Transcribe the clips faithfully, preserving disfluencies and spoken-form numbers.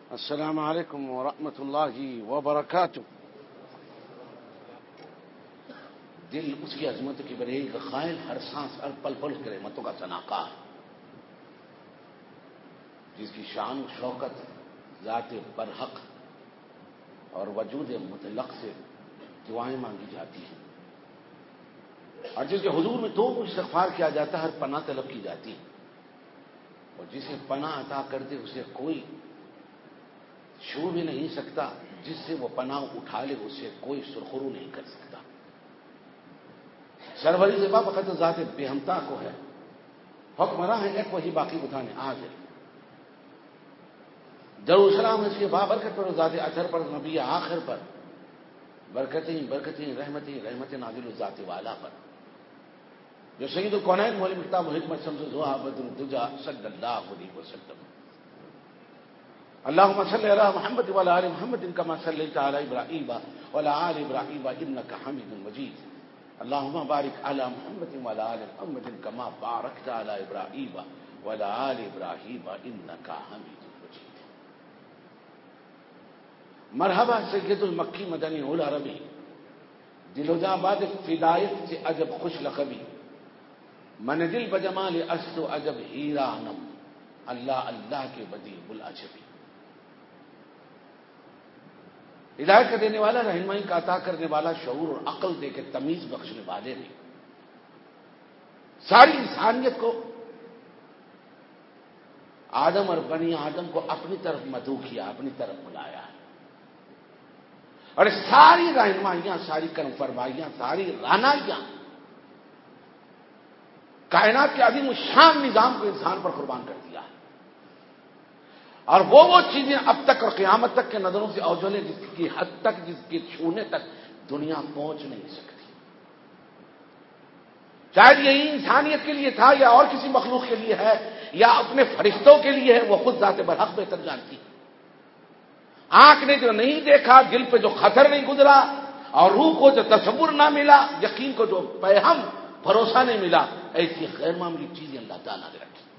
السلام علیکم ورحمۃ اللہ وبرکاتہ۔ دل اس کی عظمت کی بڑے کا قائل، ہر سانس ہر پل پل کے رحمتوں کا سناکار، جس کی شان و شوکت ذات برحق اور وجود مطلق سے دعائیں مانگی جاتی ہیں، اور جس کے حضور میں توبہ استغفار کیا جاتا ہے، ہر پناہ طلب کی جاتی ہے، اور جسے پناہ عطا کر دے اسے کوئی چھو بھی نہیں سکتا، جس سے وہ پناہ اٹھا لے اسے کوئی سرخرو نہیں کر سکتا۔ سروری زبا فقط ذات بے ہمتا کو ہے، حکمراں ہے ایک وہی باقی بتانے آج ہے۔ درود سلام اس کے بابرکت پر، ذات اثر پر، نبی آخر پر، برکتیں برکتیں رحمتیں رحمتیں نازل ذات والا پر، جو سید الکونین مولی مکتاب الحکمت شمس الضحیٰ بدر الدجا صلی اللہ علیہ وسلم۔ اللهم صل على محمد وعلى آل محمد كما صليت على إبراهيم وعلى آل إبراهيم إنك حميد مجيد۔ اللهم بارك على محمد وعلى آل محمد كما باركت على إبراهيم وعلى آل إبراهيم إنك حميد مجيد۔ مرحبا سید المکی مدنی العربی، دل و جاں باد فدایت سے عجب خوش لقبی، من دل بجمال است و عجب حیرانم، اللہ اللہ کے بدیع العجبی۔ ہدایت کا دینے والا، رہنمائی کا عطا کرنے والا، شعور اور عقل دے کے تمیز بخشنے والے نے ساری انسانیت کو، آدم اور بنی آدم کو اپنی طرف مدعو کیا، اپنی طرف بلایا ہے، اور ساری رہنمائیاں، ساری کرم فرمائیاں، ساری رعنائیاں کائنات کے عظیم الشان نظام کو انسان پر قربان کر دیا ہے، اور وہ وہ چیزیں اب تک اور قیامت تک کے نظروں سے اوجھل ہیں، جس کی حد تک، جس کے چھونے تک دنیا پہنچ نہیں سکتی۔ شاید یہی انسانیت کے لیے تھا، یا اور کسی مخلوق کے لیے ہے، یا اپنے فرشتوں کے لیے ہے، وہ خود ذات برحق بہتر جانتی ہے۔ آنکھ نے جو نہیں دیکھا، دل پہ جو خطر نہیں گزرا، اور روح کو جو تصور نہ ملا، یقین کو جو پیہم بھروسہ نہیں ملا، ایسی غیر معمولی چیزیں اللہ تعالیٰ نے رکھی۔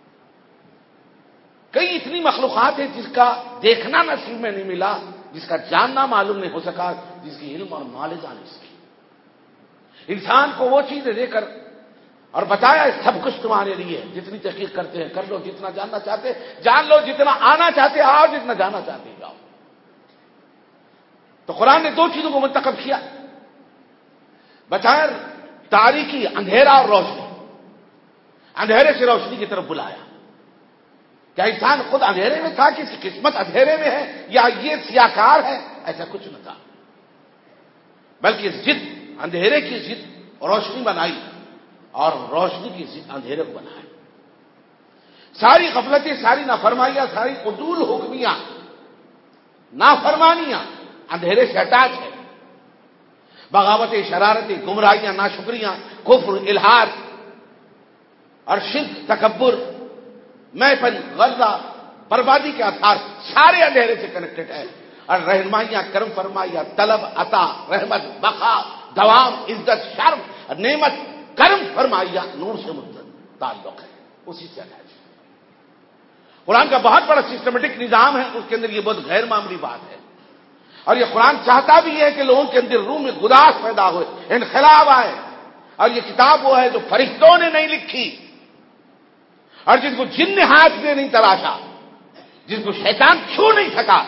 کئی اتنی مخلوقات ہیں جس کا دیکھنا نصیب میں نہیں ملا، جس کا جاننا معلوم نہیں ہو سکا، جس کی علم اور نالج آ نہیں سکی۔ انسان کو وہ چیزیں دے کر اور بتایا سب کچھ تمہارے لیے، جتنی تحقیق کرتے ہیں کر لو، جتنا جاننا چاہتے جان لو، جتنا آنا چاہتے آؤ، جتنا جانا چاہتے جاؤ۔ تو قرآن نے دو چیزوں کو منتخب کیا، بتایا تاریکی، اندھیرا اور روشنی، اندھیرے سے روشنی کی طرف بلایا۔ کیا انسان خود اندھیرے میں تھا کہ اس کی قسمت اندھیرے میں ہے، یا یہ سیاکار ہے؟ ایسا کچھ نہ تھا، بلکہ ضد، اندھیرے کی ضد روشنی بنائی، اور روشنی کی ضد اندھیرے کو بنائی۔ ساری غفلتیں، ساری نافرمائیاں، ساری عدول حکمیاں، نافرمانیاں اندھیرے سے اٹیچ ہے۔ بغاوتیں، شرارتیں، گمراہیاں، ناشکریاں، کفر، الحاد اور شرک، تکبر، میں پن، غلہ، بربادی کے آثار سارے اندھیرے سے کنیکٹڈ ہے، اور رہنمائیاں، کرم فرمائیاں، طلب، عطا، رحمت، بقا، دوام، عزت، شرف، نعمت، کرم فرمائیاں نور سے تعلق ہے، اسی سے اٹیچ ہے۔ قرآن کا بہت بڑا سسٹمیٹک نظام ہے، اس کے اندر یہ بہت غیر معمولی بات ہے، اور یہ قرآن چاہتا بھی ہے کہ لوگوں کے اندر روح میں گداس پیدا ہوئے، انقلاب آئے، اور یہ کتاب وہ ہے جو فرشتوں نے نہیں لکھی، اور جس کو جن نے ہاتھ میں نہیں تراشا، جس کو شیطان چھو نہیں سکا۔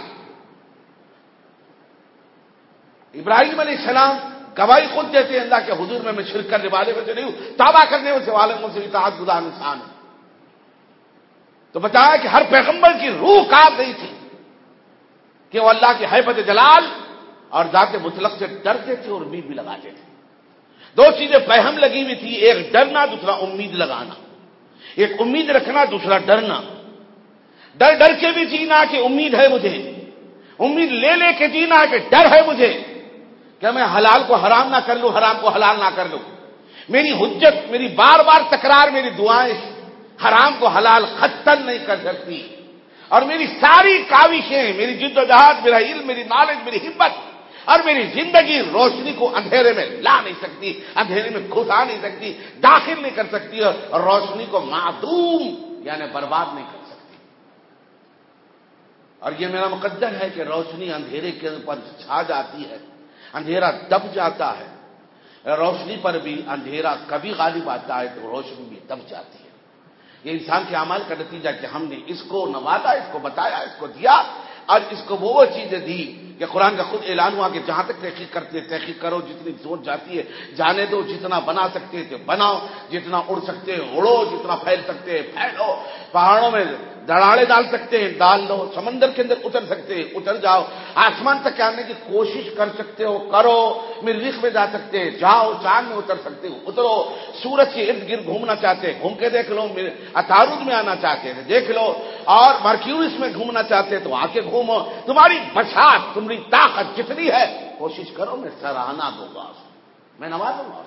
ابراہیم علیہ السلام گواہی خود دیتے ہیں اللہ کے حضور میں میں شرک کرنے والے میں سے نہیں ہوں، توبہ کرنے سے والوں سے اطاعت گزار انسان ہوں۔ تو بتایا کہ ہر پیغمبر کی روح کانپ رہی تھی کہ وہ اللہ کی ہیبت جلال اور ذات مطلق سے ڈرتے تھے اور امید بھی لگاتے تھے۔ دو چیزیں پہم لگی ہوئی تھی، ایک ڈرنا، دوسرا امید لگانا۔ ایک امید رکھنا، دوسرا ڈرنا، ڈر ڈر کے بھی جینا کہ امید ہے مجھے، امید لے لے کے جینا کہ ڈر ہے مجھے کہ میں حلال کو حرام نہ کر لوں، حرام کو حلال نہ کر لوں، میری حجت، میری بار بار تکرار، میری دعائیں حرام کو حلال ختم نہیں کر سکتی، اور میری ساری کاوشیں، میری جد و جہاد، میرا علم، میری نالج، میری ہمت اور میری زندگی روشنی کو اندھیرے میں لا نہیں سکتی، اندھیرے میں گھسا نہیں سکتی، داخل نہیں کر سکتی، اور روشنی کو معدوم یعنی برباد نہیں کر سکتی۔ اور یہ میرا مقدر ہے کہ روشنی اندھیرے کے اوپر چھا جاتی ہے، اندھیرا دب جاتا ہے، روشنی پر بھی اندھیرا کبھی غالب آتا ہے تو روشنی بھی دب جاتی ہے۔ یہ انسان کے اعمال کا نتیجہ کہ ہم نے اس کو نوازا، اس کو بتایا، اس کو دیا، اور اس کو وہ چیزیں دی کہ قرآن کا خود اعلان ہوا کہ جہاں تک تحقیق کرتے تحقیق کرو، جتنی زور جاتی ہے جانے دو، جتنا بنا سکتے تھے بناؤ، جتنا اڑ سکتے اڑو، جتنا پھیل سکتے پھیلو، پہاڑوں میں دراڑے ڈال سکتے ہیں ڈال دو، سمندر کے اندر اتر سکتے ہیں اتر جاؤ، آسمان تک آنے کی کوشش کر سکتے ہو کرو، مریخ میں جا سکتے ہیں جاؤ، چاند میں اتر سکتے ہو اترو، سورج کے ارد گرد گھومنا چاہتے ہیں گھوم کے دیکھ لو، عطارد میں آنا چاہتے ہیں دیکھ لو، اور مرکیورس میں گھومنا چاہتے ہیں تو آ کے گھومو، تمہاری بساط تمہاری طاقت جتنی ہے کوشش کرو، میں سراہنا دوں گا، میں نوازوں گا۔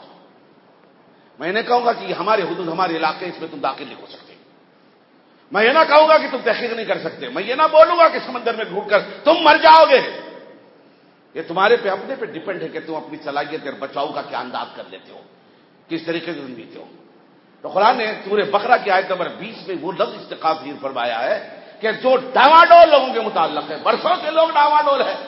میں نے کہوں گا کہ یہ ہمارے حدود ہمارے علاقے اس میں تم داخل نہیں ہو سکتے، میں یہ نہ کہوں گا کہ تم تحقیق نہیں کر سکتے، میں یہ نہ بولوں گا کہ سمندر میں ڈھونڈ کر تم مر جاؤ گے، یہ تمہارے پہ اپنے پہ ڈیپینڈ ہے کہ تم اپنی صلاحیت اور بچاؤ کا کیا انداز کر لیتے ہو، کس طریقے سے زندگی ہو۔ تو قرآن نے سورہ بقرہ کی آیت نمبر بیس میں وہ لفظ استقامت فرمایا ہے کہ جو ڈاواڈول لوگوں کے متعلق ہے، برسوں کے لوگ ڈاواڈول ہے،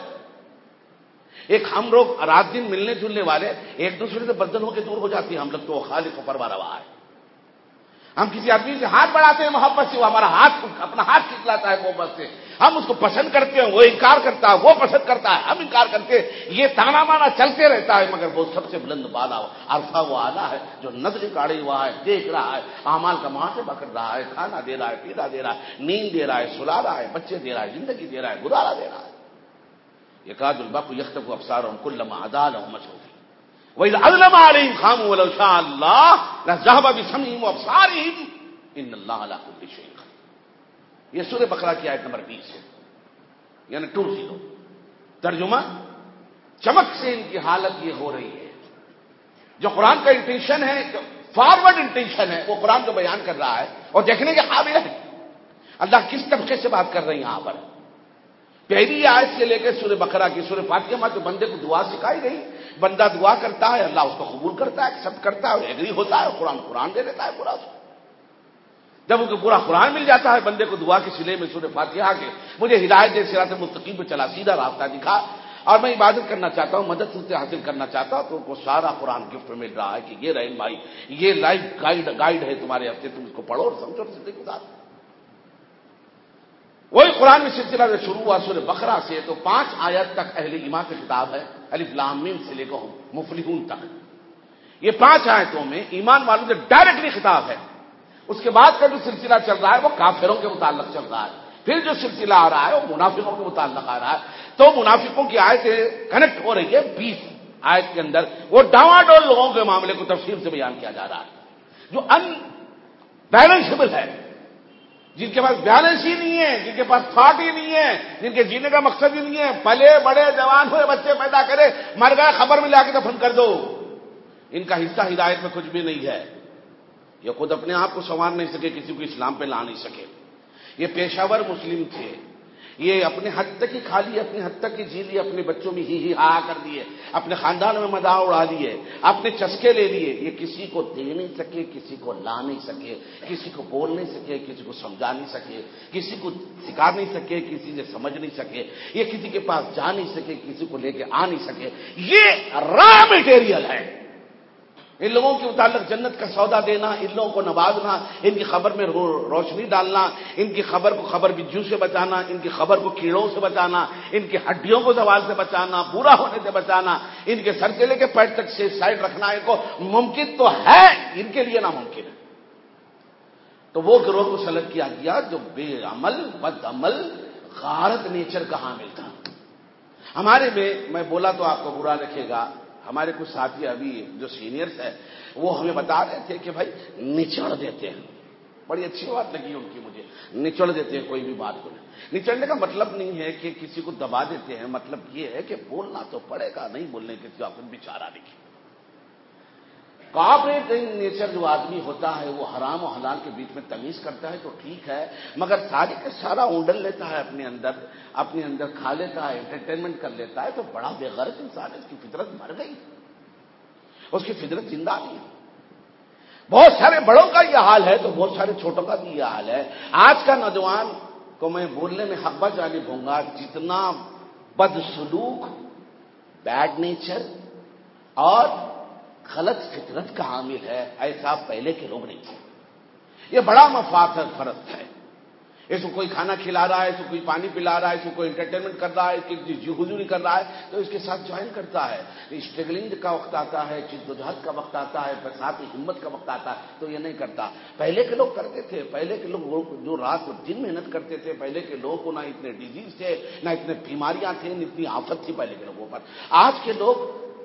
ایک ہم لوگ رات دن ملنے جلنے والے ایک دوسرے سے بدل ہو کے دور ہو جاتی ہے، ہم لوگ تو خالق و پروا روا ہے، ہم کسی آدمی سے ہاتھ بڑھاتے ہیں محبت سے، وہ ہمارا ہاتھ اپنا ہاتھ کھچلاتا ہے محبت سے، ہم اس کو پسند کرتے ہیں، وہ انکار کرتا ہے، وہ پسند کرتا ہے، ہم انکار کرتے ہیں، یہ تانا مانا چلتے رہتا ہے، مگر وہ سب سے بلند بالا عرفہ وہ آلہ ہے جو نظر کاڑی ہوا ہے، دیکھ رہا ہے، اعمال کا محاسبہ کر رہا ہے، کھانا دے رہا ہے، پینا دے رہا ہے، نیند دے رہا ہے، سلا رہا ہے، بچے دے رہا ہے، زندگی دے رہا ہے، گزارا دے رہا ہے۔ یکاد البرق یخطف ابصارهم كلما اضاء لهم مشوا فيه واذا اظلم عليهم قاموا ولو شاء الله لذهب بسمعهم وابصارهم ان اللہ علی کل شیء قدیر۔ یہ سورہ بقرہ کی آیت نمبر بیس ہے، یعنی ٹو زیرو۔ ترجمہ، چمک سے ان کی حالت یہ ہو رہی ہے، جو قرآن کا انٹینشن ہے، فارورڈ انٹینشن ہے، وہ قرآن جو بیان کر رہا ہے اور دیکھنے کے قابل ہے۔ اللہ کس طبقے سے بات کر رہے ہیں یہاں پر؟ پہلی آیت سے لے کے سورہ بقرہ کی سورہ فاتحہ میں جو بندے کو دعا سکھائی گئی، بندہ دعا کرتا ہے اللہ اس کو قبول کرتا ہے، ایکسپٹ کرتا ہے، ایگری ہوتا ہے، قرآن قرآن دے دیتا ہے پورا۔ جب ان کو پورا قرآن مل جاتا ہے بندے کو دعا کے سلے میں سورہ فاتحہ کے، مجھے ہدایت دے، صراط مستقیم پہ چلا، سیدھا راستہ دکھا، اور میں عبادت کرنا چاہتا ہوں، مدد سے حاصل کرنا چاہتا ہوں، تو ان کو سارا قرآن گفٹ مل رہا ہے کہ یہ رہنمائی، یہ لائف گائیڈ گائیڈ ہے تمہارے ہفتے، تم اس کو پڑھو اور سمجھو زندگی گزارو۔ وہی قرآن میں سلسلہ جو شروع ہوا سورہ بقرہ سے، تو پانچ آیت تک اہل ایمان کی کتاب ہے، الف لام میم سے لے کر مفلحون تک، یہ پانچ آیتوں میں ایمان والوں سے ڈائریکٹلی خطاب ہے۔ اس کے بعد کا جو سلسلہ چل رہا ہے وہ کافروں کے متعلق چل رہا ہے، پھر جو سلسلہ آ رہا ہے وہ منافقوں کے متعلق آ رہا ہے، تو منافقوں کی آیتیں کنیکٹ ہو رہی ہے بیس آیت کے اندر، وہ ڈاواڈول لوگوں کے معاملے کو تفصیل سے بیان کیا جا رہا ہے، جو ان بیلنسبل ہے، جن کے پاس بیلنس ہی نہیں ہے، جن کے پاس تھاٹ ہی نہیں ہے، جن کے جینے کا مقصد ہی نہیں ہے، پلے بڑے جوان ہوئے بچے پیدا کرے، مر گئے خبر میں لا کے دفن کر دو، ان کا حصہ ہدایت میں کچھ بھی نہیں ہے۔ یہ خود اپنے آپ کو سنوار نہیں سکے، کسی کو اسلام پہ لا نہیں سکے، یہ پیشاور مسلم تھے، یہ اپنے حد تک ہی کھا لیے، اپنے حد تک ہی جی لیے، اپنے بچوں میں ہی ہی ہا کر دیے، اپنے خاندان میں مزاح اڑا لیے، اپنے چسکے لے لیے، یہ کسی کو دے نہیں سکے، کسی کو لا نہیں سکے، کسی کو بول نہیں سکے، کسی کو سمجھا نہیں سکے، کسی کو سکھا نہیں سکے، کسی سے سمجھ نہیں سکے، یہ کسی کے پاس جا نہیں سکے، کسی کو لے کے آ نہیں سکے، یہ را میٹیریل ہے۔ ان لوگوں کے متعلق جنت کا سودا دینا، ان لوگوں کو نوازنا، ان کی خبر میں روشنی ڈالنا، ان کی خبر کو خبر بجھو سے بچانا، ان کی خبر کو کیڑوں سے بچانا، ان کی ہڈیوں کو زوال سے بچانا، بورا ہونے سے بچانا، ان کے سر سے لے کے پیٹ تک سے سائڈ رکھنا، ان کو ممکن تو ہے، ان کے لیے ناممکن ہے۔ تو وہ گروہ کو سلیکٹ کیا گیا جو بے عمل، بد عمل، غارت نیچر کا حامل تھا۔ ہمارے میں میں بولا تو آپ کو برا لگے گا، ہمارے کچھ ساتھی ابھی جو سینئرز ہیں وہ ہمیں بتا رہے تھے کہ بھائی نچڑ دیتے ہیں، بڑی اچھی بات لگی ان کی مجھے، نچڑ دیتے ہیں کوئی بھی بات کو۔ نچڑنے کا مطلب نہیں ہے کہ کسی کو دبا دیتے ہیں، مطلب یہ ہے کہ بولنا تو پڑے گا، نہیں بولنے کے تو اپن بیچارہ لکھے۔ کوآپریٹنگ نیچر جو آدمی ہوتا ہے وہ حرام و حلال کے بیچ میں تمیز کرتا ہے تو ٹھیک ہے، مگر سارے کا سارا اونڈل لیتا ہے اپنے اندر، اپنے اندر کھا لیتا ہے، انٹرٹینمنٹ کر لیتا ہے، تو بڑا بے غرض انسان ہے، اس کی فطرت مر گئی، اس کی فطرت زندہ نہیں ہے۔ بہت سارے بڑوں کا یہ حال ہے تو بہت سارے چھوٹوں کا بھی یہ حال ہے۔ آج کا نوجوان کو میں بولنے میں حق جانب ہوں گا، جتنا بد سلوک، بیڈ نیچر اور غلط فطرت کا حامل ہے، ایسا پہلے کے لوگ نہیں تھے۔ یہ بڑا مفاد فرض ہے۔ اس کو کوئی کھانا کھلا رہا ہے، اس کو کوئی پانی پلا رہا ہے، اس کو کوئی انٹرٹینمنٹ کر رہا ہے، جی حضوری کر رہا ہے تو اس کے ساتھ جوائن کرتا ہے۔ اسٹرگلنگ کا وقت آتا ہے، جدوجہد کا وقت آتا ہے، برسات کی ہمت کا وقت آتا ہے تو یہ نہیں کرتا۔ پہلے کے لوگ کرتے تھے، پہلے کے لوگ جو رات اور دن محنت کرتے تھے، پہلے کے لوگوں کو نہ اتنے ڈیزیز تھے، نہ اتنے بیماریاں تھیں، نہ اتنی آفت تھی پہلے کے لوگوں پر۔ آج کے لوگ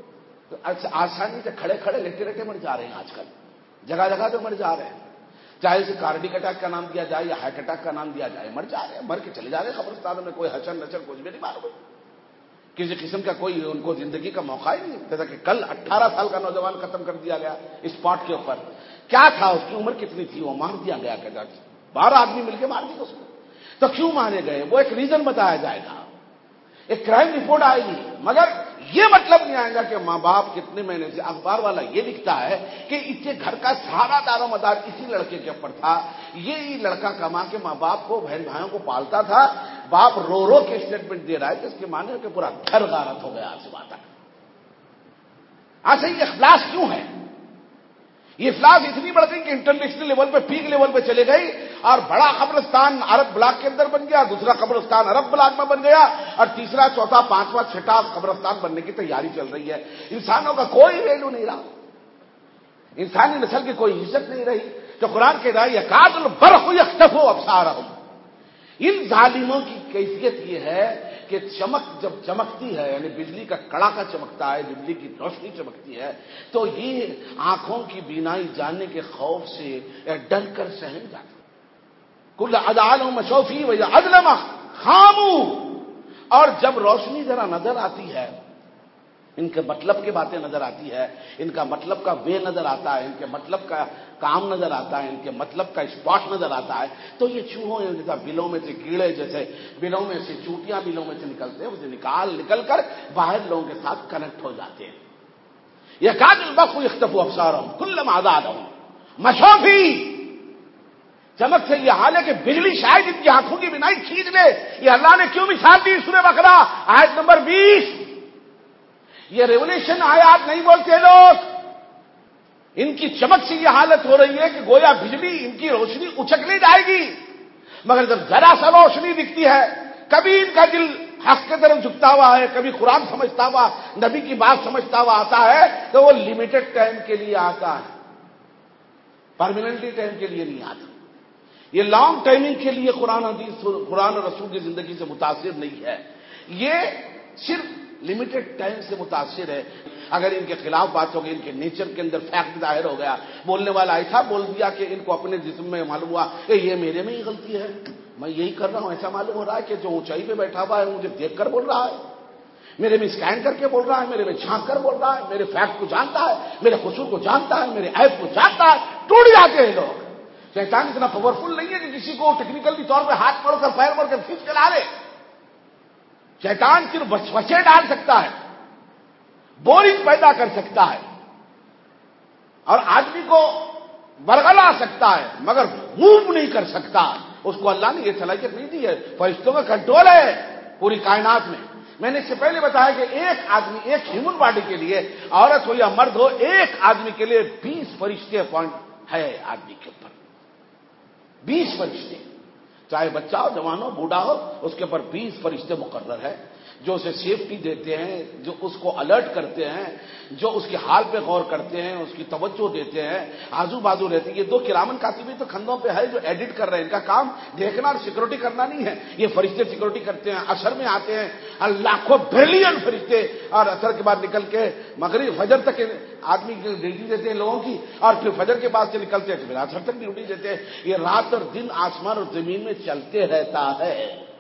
آسانی سے کھڑے کھڑے لیٹے لیٹے مر جا رہے ہیں، آج کل جگہ جگہ پہ مر جا رہے ہیں، چاہے اسے کارڈک اٹیک کا نام دیا جائے یا ہارٹ اٹیک کا نام دیا جائے، مر جا رہے ہیں، مر کے چلے جا رہے ہیں قبرستانوں میں، کوئی حشر نشر کچھ بھی نہیں معلوم، کسی قسم کا کوئی ان کو زندگی کا موقع ہی نہیں۔ جیسا کہ کل اٹھارہ سال کا نوجوان ختم کر دیا گیا اسپاٹ کے اوپر، کیا تھا، اس کی عمر کتنی تھی، وہ مار دیا گیا، کہ بارہ آدمی مل کے مار دیا اس کو، تو کیوں مارے گئے وہ ایک ریزن بتایا جائے گا، ایک کرائم رپورٹ آئے گی، مگر یہ مطلب نہیں آئے گا کہ ماں باپ کتنے مہینے سے، اخبار والا یہ لکھتا ہے کہ اس کے گھر کا سارا دار و مدار اسی لڑکے کے اوپر تھا، یہ لڑکا کما کے ماں باپ کو، بہن بھائیوں کو پالتا تھا، باپ رو رو کے اسٹیٹمنٹ دے رہا ہے کہ اس کے معنی کہ پورا گھر غارت ہو گیا آج بات تک۔ ایسے یہ افلاس کیوں ہے؟ یہ افلاس اتنی بڑھ گئی کہ انٹرنیشنل لیول پہ، پیک لیول پہ چلے گئی، اور بڑا قبرستان عرب بلاک کے اندر بن گیا، دوسرا قبرستان عرب بلاک میں بن گیا، اور تیسرا چوتھا پانچواں چھٹا قبرستان بننے کی تیاری چل رہی ہے۔ انسانوں کا کوئی ویلو نہیں رہا، انسانی نسل کی کوئی عزت نہیں رہی۔ تو قرآن کے رائے یکاد البرق یخطف ابصارہم، ان ظالموں کی کیفیت یہ ہے کہ چمک جب چمکتی ہے، یعنی بجلی کا کڑاکا چمکتا ہے، بجلی کی روشنی چمکتی ہے، تو یہ آنکھوں کی بینائی جاننے کے خوف سے ڈر کر سہم جاتا، کل اجعل مشوفی و عدلم خامو، اور جب روشنی ذرا نظر آتی ہے، ان کے مطلب کی باتیں نظر آتی ہے، ان کا مطلب کا وے نظر آتا ہے، ان کے مطلب کا کام نظر آتا ہے، ان کے مطلب کا اسپاٹ نظر آتا ہے، تو یہ چوہوں جیسا بلوں میں سے، کیڑے جیسے بلوں میں سے، چوٹیاں بلوں میں سے نکلتے ہیں، اسے نکال نکل کر باہر لوگوں کے ساتھ کنیکٹ ہو جاتے ہیں۔ یکاد البرق یخطف ابصارہم کلما اضاء لہم مشوفی، چمک سے یہ حال ہے کہ بجلی شاید ان کی آنکھوں کی بینائی کھینچ لے۔ یہ اللہ نے کیوں مثال دی سورہ بقرہ آیت نمبر بیس؟ یہ ریولیوشن آیات نہیں بولتے لوگ، ان کی چمک سے یہ حالت ہو رہی ہے کہ گویا بجلی ان کی روشنی اچکلی جائے گی، مگر جب ذرا سا روشنی دکھتی ہے، کبھی ان کا دل حق کی طرف جھکتا ہوا ہے، کبھی قرآن سمجھتا ہوا، نبی کی بات سمجھتا ہوا آتا ہے، تو وہ لمیٹڈ ٹائم کے لیے آتا ہے، پرماننٹلی ٹائم کے لیے نہیں آتا۔ یہ لانگ ٹائمنگ کے لیے قرآن حدیث، قرآن اور رسول کی زندگی سے متاثر نہیں ہے، یہ صرف لمیٹڈ ٹائم سے متاثر ہے۔ اگر ان کے خلاف بات ہو گئی، ان کے نیچر کے اندر فیکٹ ظاہر ہو گیا، بولنے والا ایسا بول دیا کہ ان کو اپنے جسم میں معلوم ہوا کہ یہ میرے میں ہی غلطی ہے، میں یہی کر رہا ہوں، ایسا معلوم ہو رہا ہے کہ جو اونچائی پہ بیٹھا ہوا ہے مجھے دیکھ کر بول رہا ہے، میرے میں اسکین کر کے بول رہا ہے، میرے میں جھانک کر بول رہا ہے، میرے فیکٹ کو جانتا ہے، میرے قصور کو جانتا ہے، میرے عیب کو جانتا ہے، ٹوٹ جاتے ہیں لوگ۔ شیطان اتنا پاورفل نہیں ہے کہ کسی کو ٹیکنیکلی طور پہ ہاتھ موڑ کر پیر موڑ کر کھینچ کر لا لے۔ شیطان صرف وسوسے ڈال سکتا ہے، بورنگ پیدا کر سکتا ہے، اور آدمی کو برگلا سکتا ہے، مگر موو نہیں کر سکتا۔ اس کو اللہ نے یہ صلاحیت نہیں دی ہے، فرشتوں کا کنٹرول ہے پوری کائنات میں۔ میں نے اس سے پہلے بتایا کہ ایک آدمی، ایک ہیومن باڈی کے لیے، عورت ہو یا مرد ہو، ایک آدمی کے لیے بیس فرشتے اپوائنٹ ہے آدمی کے اوپر، بیس فرشتے، چاہے بچہ ہو، جوان ہو، بوڑھا ہو، اس کے اوپر بیس فرشتے مقرر ہے، جو اسے سیفٹی دیتے ہیں، جو اس کو الرٹ کرتے ہیں، جو اس کے حال پہ غور کرتے ہیں، اس کی توجہ دیتے ہیں، آزو بازو رہتے ہیں۔ یہ دو کرامن کاتبین تو کندھوں پہ ہے جو ایڈٹ کر رہے ہیں، ان کا کام دیکھنا اور سیکورٹی کرنا نہیں ہے، یہ فرشتے سیکورٹی کرتے ہیں، عصر میں آتے ہیں لاکھوں بلین فرشتے، اور عصر کے بعد نکل کے مغرب فجر تک آدمی کی ڈیوٹی دیتے ہیں لوگوں کی، اور پھر فجر کے بعد سے نکلتے ہیں تو پھر عصر تک ڈیوٹی دیتے ہیں۔ یہ رات اور دن آسمان اور زمین میں چلتے رہتا ہے۔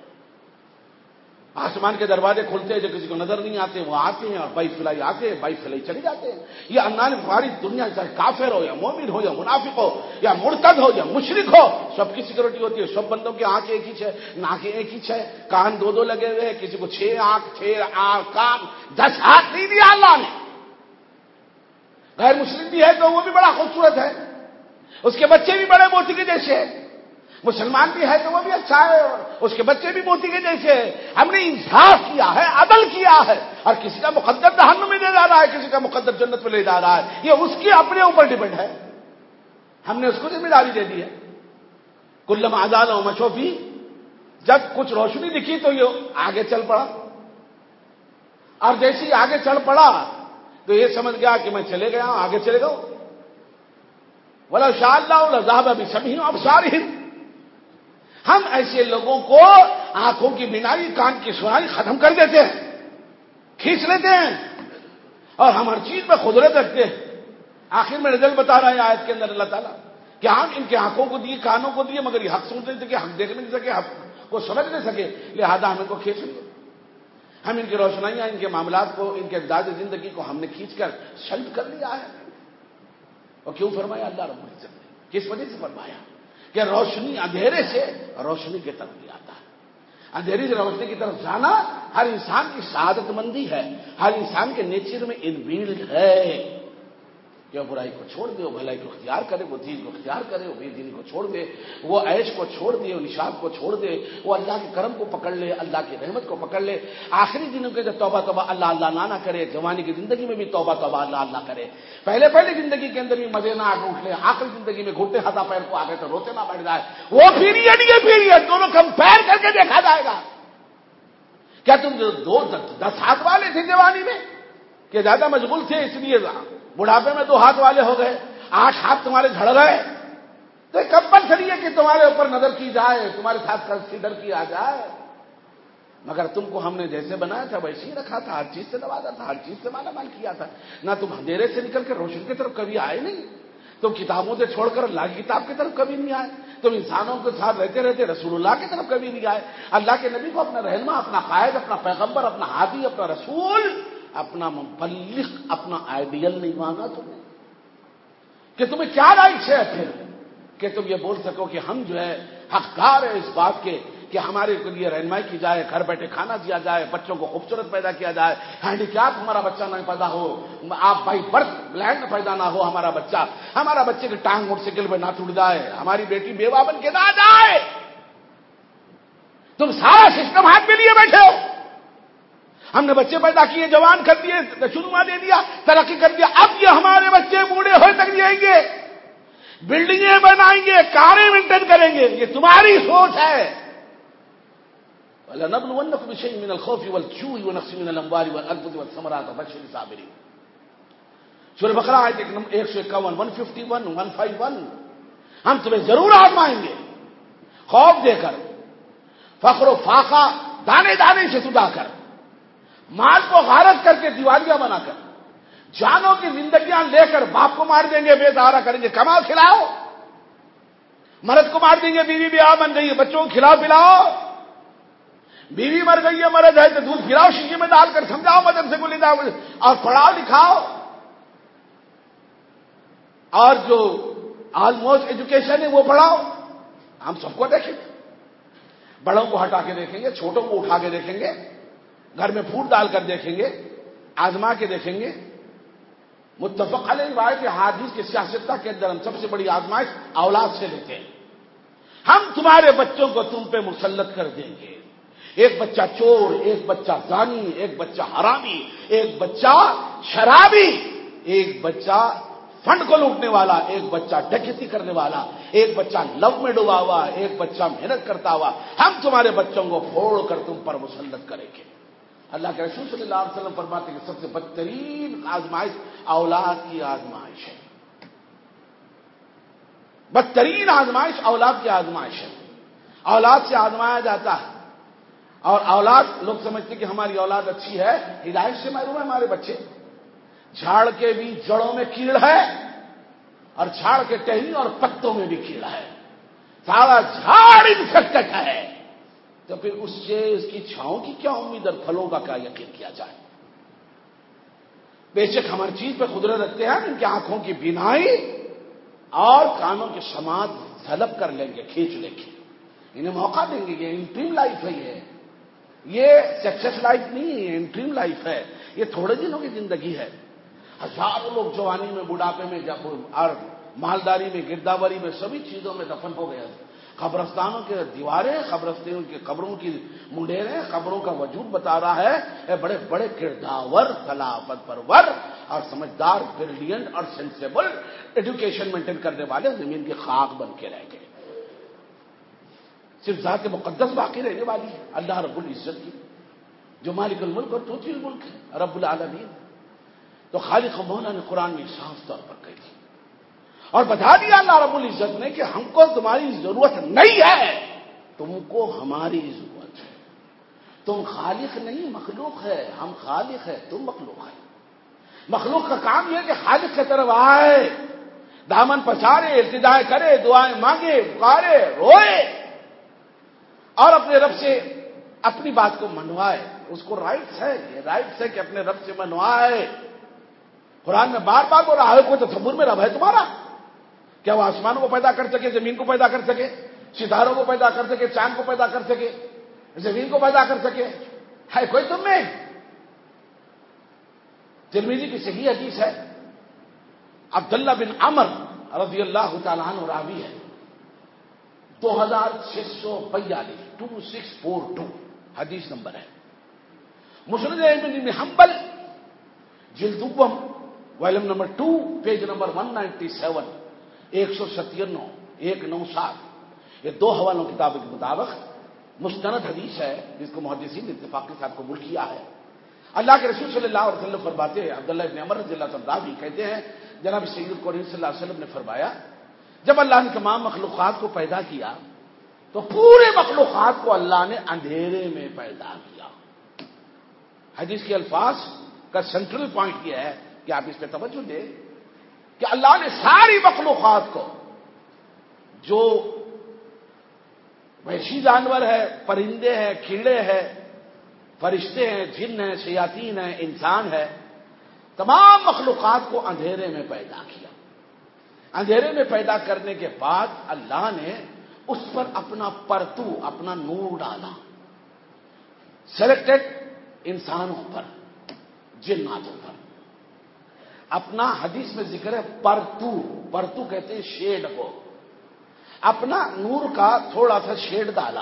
آسمان کے دروازے کھلتے ہیں، جو کسی کو نظر نہیں آتے وہ آتے ہیں، اور بائی فلائی آتے ہیں، بائی فلائی چلے جاتے ہیں۔ یہ اللہ نے ہماری دنیا، چاہے کافر ہو یا مومن ہو یا منافق ہو یا مرتد ہو یا مشرک ہو، سب کی سیکورٹی ہوتی ہے۔ سب بندوں کی آنکھ ایک ہی ہے، ناکیں ایک ہی ہے، کان دو دو لگے ہوئے ہیں، کسی کو چھ آنکھ، چھ آنکھ، کان، دس ہاتھ نہیں دیا اللہ نے۔ غیر مسلم بھی ہے تو وہ بھی بڑا خوبصورت ہے، اس کے بچے بھی بڑے موتی کے جیسے ہیں، مسلمان بھی ہے تو وہ بھی اچھا ہے، اس کے بچے بھی موتی کے جیسے ہیں. ہم نے انصاف کیا ہے، عدل کیا ہے، اور کسی کا مقدر جہنم میں لے جا رہا ہے، کسی کا مقدر جنت میں لے جا رہا ہے، یہ اس کی اپنے اوپر ڈیپینڈ ہے. ہم نے اس کو ذمہ داری دے دی ہے. کلم آزاد و مشوفی، جب کچھ روشنی دکھی تو یہ آگے چل پڑا، اور جیسے ہی آگے چل پڑا تو یہ سمجھ گیا کہ میں چلے گیا ہوں، آگے چلے گا. وَلَوْ شَاءَ اللَّهُ لَذَهَبَ بِسَمْعِهِمْ وَأَبْصَارِهِمْ. ہم ایسے لوگوں کو آنکھوں کی بینائی، کان کی سنائی ختم کر دیتے ہیں، کھینچ لیتے ہیں، اور ہم ہر چیز میں قدرت رکھتے ہیں. آخر میں رزلٹ بتا رہا ہے آیت کے اندر اللہ تعالیٰ کہ ہم ان کے آنکھوں کو دیے، کانوں کو دیے، مگر یہ حق سن نہیں سکے، حق دیکھ نہیں سکے، حق کو سمجھ نہیں سکے، لہذا ہم ان کو کھینچ لیے. ہم ان کی روشنائیاں، ان کے معاملات کو، ان کے انداز زندگی کو ہم نے کھینچ کر شلب کر لیا ہے. اور کیوں فرمایا اللہ رب العزت نے؟ کس وجہ سے فرمایا کہ روشنی اندھیرے سے روشنی کی طرف لے آتا ہے. اندھیرے سے روشنی کی طرف جانا ہر انسان کی سعادت مندی ہے، ہر انسان کے نیچر میں انبیلڈ ہے کہ وہ برائی کو چھوڑ دے، وہ بھلائی کو اختیار کرے، وہ دین کو اختیار کرے، وہ بے دینی کو چھوڑ دے، وہ عیش کو چھوڑ دے، وہ نشاط کو چھوڑ دے، وہ اللہ کے کرم کو پکڑ لے، اللہ کی رحمت کو پکڑ لے. آخری دنوں کے جب توبہ توبہ اللہ اللہ نہ نہ کرے، جوانی کی زندگی میں بھی توبہ توبہ اللہ اللہ کرے، پہلے پہلے زندگی کے اندر بھی مزے نہ آگے اٹھ لے، آخری زندگی میں گھٹنے ہاتھا پیر کو آگے تو روتے نہ بیٹھ جائے. وہ پیریڈ یہ پیریڈ دونوں کمپیئر کر کے دیکھا جائے گا. کیا تم دو دس ہاتھ والے تھے جوانی میں کہ زیادہ مشغول تھے اس لیے بڑھاپے میں دو ہاتھ والے ہو گئے، آٹھ ہاتھ تمہارے جھڑ گئے؟ تو کمپلسری ہے کہ تمہارے اوپر نظر کی جائے، تمہارے ساتھ کنسیڈر کیا جائے. مگر تم کو ہم نے جیسے بنایا تھا ویسے ہی رکھا تھا، ہر چیز سے نوازا تھا، ہر چیز سے مالا مال کیا تھا. نہ تم اندھیرے سے نکل کے روشن کی طرف کبھی آئے نہیں، تم کتابوں سے چھوڑ کر اللہ کی کتاب کی طرف کبھی نہیں آئے، تم انسانوں کے ساتھ رہتے رہتے رسول اللہ کی طرف کبھی نہیں آئے. اللہ کے نبی کو اپنا رہنما، اپنا قائد، اپنا پیغمبر، اپنا ہادی، اپنا رسول، اپنا مبلغ، اپنا آئیڈیل نہیں مانا تم نے. کہ تمہیں کیا رائٹ ہے پھر کہ تم یہ بول سکو کہ ہم جو ہے حقدار ہے اس بات کے کہ ہمارے لیے رہنمائی کی جائے، گھر بیٹھے کھانا دیا جائے، بچوں کو خوبصورت پیدا کیا جائے، ہینڈی کیپ ہمارا بچہ نہ پیدا ہو، آپ بائی برتھ بلائنڈ پیدا نہ ہو ہمارا بچہ، ہمارا بچے کی ٹانگ موٹر سائیکل پہ نہ ٹوٹ جائے، ہماری بیٹی بیوہ بن کے نہ جائے. تم سارا سسٹم ہاتھ میں لیے بیٹھے ہو. ہم نے بچے پیدا کیے، جوان کر دیے، شروع دے دیا، ترقی کر دیا، اب یہ ہمارے بچے بوڑھے ہوئے تک جائیں گے، بلڈنگیں بنائیں گے، کاریں مینٹین کریں گے. یہ تمہاری سوچ ہے. وَلَنَبْلُوَنَّكُم بِشَيْءٍ مِّنَ الْخَوْفِ وَالْجُوعِ وَنَقْصٍ مِّنَ الْأَمْوَالِ وَالْأَنفُسِ وَالثَّمَرَاتِ وَبَشِّرِ الصَّابِرِينَ. سورہ بقرہ آیت ایک سو اکاون، one fifty one, one five one. ہم تمہیں ضرور آزمائیں گے، خوف دے کر، فخر و فاقہ دانے دانے سے سدا کر، مال کو غارت کر کے دیوالیاں بنا کر، جانوں کی زندگیاں لے کر باپ کو مار دیں گے، بے سہارا کریں گے، کماؤ کھلاؤ. مرد کو مار دیں گے، بیوی بیاہ بن گئی ہے، بچوں کو کھلاؤ پلاؤ. بیوی مر گئی ہے، مرد ہے تو دودھ پلاؤ شیشے میں ڈال کر، سمجھاؤ مدرسے کو لے جاؤ اور پڑھاؤ لکھاؤ. اور جو آلموسٹ ایجوکیشن ہے وہ پڑھاؤ. ہم سب کو دیکھیں گے، بڑوں کو ہٹا کے دیکھیں گے، چھوٹوں کو اٹھا کے دیکھیں گے، گھر میں پھوٹ ڈال کر دیکھیں گے، آزما کے دیکھیں گے. متفق علیہ روایت حدیث کے سیاستہ کے اندر ہم سب سے بڑی آزمائش اولاد سے لیتے ہیں. ہم تمہارے بچوں کو تم پہ مسلط کر دیں گے. ایک بچہ چور، ایک بچہ زانی، ایک بچہ حرامی، ایک بچہ شرابی، ایک بچہ فنڈ کو لوٹنے والا، ایک بچہ ڈکیتی کرنے والا، ایک بچہ لو میں ڈوبا ہوا، ایک بچہ محنت کرتا ہوا. ہم تمہارے بچوں کو پھوڑ کر تم پر مسلط کریں گے. اللہ کے رسول صلی اللہ علیہ وسلم فرماتے ہیں کہ سب سے بدترین آزمائش اولاد کی آزمائش ہے. بدترین آزمائش اولاد کی آزمائش ہے. اولاد سے آزمایا جاتا ہے، اور اولاد لوگ سمجھتے کہ ہماری اولاد اچھی ہے، ہدایت سے محروم ہے ہمارے بچے. جھاڑ کے بھی جڑوں میں کیڑ ہے، اور جھاڑ کے ٹہنی اور پتوں میں بھی کیڑا ہے. سارا جھاڑ انفیکٹڈ ہے، تو پھر اس سے اس کی چھاؤں کی کیا امید اور پھلوں کا کیا یقین کیا جائے. بے شک ہم ہر چیز پہ قدرت رکھتے ہیں. ان کی آنکھوں کی بینائی اور کانوں کی سماعت طلب کر لیں گے، کھینچ لیں گے، انہیں موقع دیں گے. یہ انٹریم لائف ہے، یہ یہ سکسیس لائف نہیں ہے، یہ انٹریم لائف ہے. یہ تھوڑے دنوں کی زندگی ہے. ہزاروں لوگ جوانی میں، بڑھاپے میں، جب اور مالداری میں، گرداوری میں، سبھی چیزوں میں دفن ہو گئے. قبرستانوں کے دیواریں، قبرستانوں کی قبروں کی منڈیریں، قبروں کا وجود بتا رہا ہے. اے بڑے بڑے کرداور، خلافت پرور اور سمجھدار، بریلینٹ اور سینسیبل ایجوکیشن مینٹین کرنے والے زمین کی خاک بن کے رہ گئے. صرف ذات مقدس باقی رہنے والی ہے، اللہ رب العزت کی، جو مالک الملک اور توتی الملک ہے، رب العالمین. تو خالق و مولا نے قرآن میں صاف طور پر کہی تھی اور بتا دیا اللہ رب العزت نے کہ ہم کو تمہاری ضرورت نہیں ہے، تم کو ہماری ضرورت ہے. تم خالق نہیں، مخلوق ہے. ہم خالق ہے، تم مخلوق ہے. مخلوق کا کام یہ کہ خالق کی طرف آئے، دامن پسارے، التجا کرے، دعائیں مانگے، پکارے، روئے اور اپنے رب سے اپنی بات کو منوائے. اس کو رائٹس ہے، یہ رائٹس ہے کہ اپنے رب سے منوائے. قرآن میں بار بار بولا ہے، کوئی تصور میں رب ہے تمہارا؟ کیا وہ آسمانوں کو پیدا کر سکے، زمین کو پیدا کر سکے، ستاروں کو پیدا کر سکے، چاند کو پیدا کر سکے، زمین کو پیدا کر سکے؟ ہے کوئی تم میں؟ ترمذی کی صحیح حدیث ہے، عبداللہ بن عمر رضی اللہ تعالیٰ عنہ راوی ہے، دو ہزار چھ سو بیالیس ٹو سکس فور ٹو حدیث نمبر ہے. مسند احمد بن حنبل جلد دوم volume number two page number one ninety seven ایک سو ستانوے ایک نو سات، یہ دو حوالوں کتاب کے مطابق مستند حدیث ہے جس کو محدثین نے اتفاق کے ساتھ قبول کیا ہے. اللہ کے رسول صلی اللہ علیہ وسلم فرماتے ہیں، عبداللہ ابن عمر رضی اللہ عنہ بھی کہتے ہیں، جناب سید القرآن صلی اللہ علیہ وسلم نے فرمایا، جب اللہ نے تمام مخلوقات کو پیدا کیا تو پورے مخلوقات کو اللہ نے اندھیرے میں پیدا کیا. حدیث کے الفاظ کا سینٹرل پوائنٹ یہ ہے کہ آپ اس پہ توجہ دیں کہ اللہ نے ساری مخلوقات کو، جو وحشی جانور ہے، پرندے ہیں، کیڑے ہیں، فرشتے ہیں، جن ہیں، شیاطین ہیں، انسان ہے، تمام مخلوقات کو اندھیرے میں پیدا کیا. اندھیرے میں پیدا کرنے کے بعد اللہ نے اس پر اپنا پرتو، اپنا نور ڈالا. سلیکٹڈ انسانوں پر، جناتوں پر اپنا، حدیث میں ذکر ہے پرتو، پرتو کہتے ہیں شیڈ کو، اپنا نور کا تھوڑا سا شیڈ ڈالا.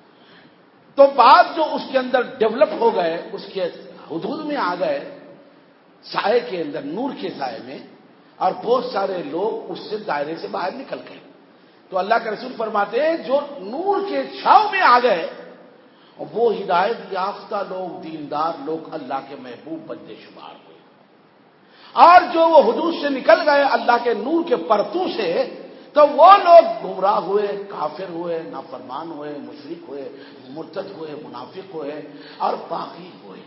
تو بعد جو اس کے اندر ڈیولپ ہو گئے، اس کے حدود میں آ گئے، سائے کے اندر، نور کے سائے میں، اور بہت سارے لوگ اس سے دائرے سے باہر نکل گئے. تو اللہ کے رسول فرماتے ہیں جو نور کے چھاؤں میں آ گئے وہ ہدایت یافتہ لوگ، دیندار لوگ، اللہ کے محبوب بندے شمار ہوئے. اور جو وہ حدود سے نکل گئے اللہ کے نور کے پرتو سے، تو وہ لوگ گمراہ ہوئے، کافر ہوئے، نافرمان ہوئے، مشرک ہوئے، مرتد ہوئے، منافق ہوئے اور باغی ہوئے.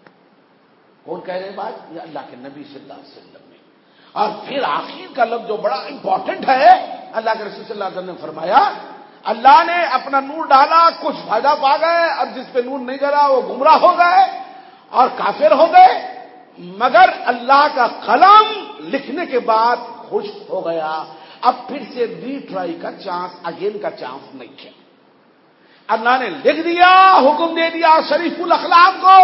کون کہہ رہے بات؟ یہ اللہ کے نبی صلی اللہ علیہ وسلم نے. اور پھر آخر کا لفظ جو بڑا امپورٹنٹ ہے، اللہ کے رسول صلی اللہ علیہ وسلم نے فرمایا، اللہ نے اپنا نور ڈالا، کچھ فائدہ پا گئے، اور جس پہ نور نہیں ڈالا وہ گمراہ ہو گئے اور کافر ہو گئے. مگر اللہ کا قلم لکھنے کے بعد خوش ہو گیا، اب پھر سے ری ٹرائی کا چانس، اگین کا چانس نہیں ہے. اللہ نے لکھ دیا، حکم دے دیا شریف الاقلام کو.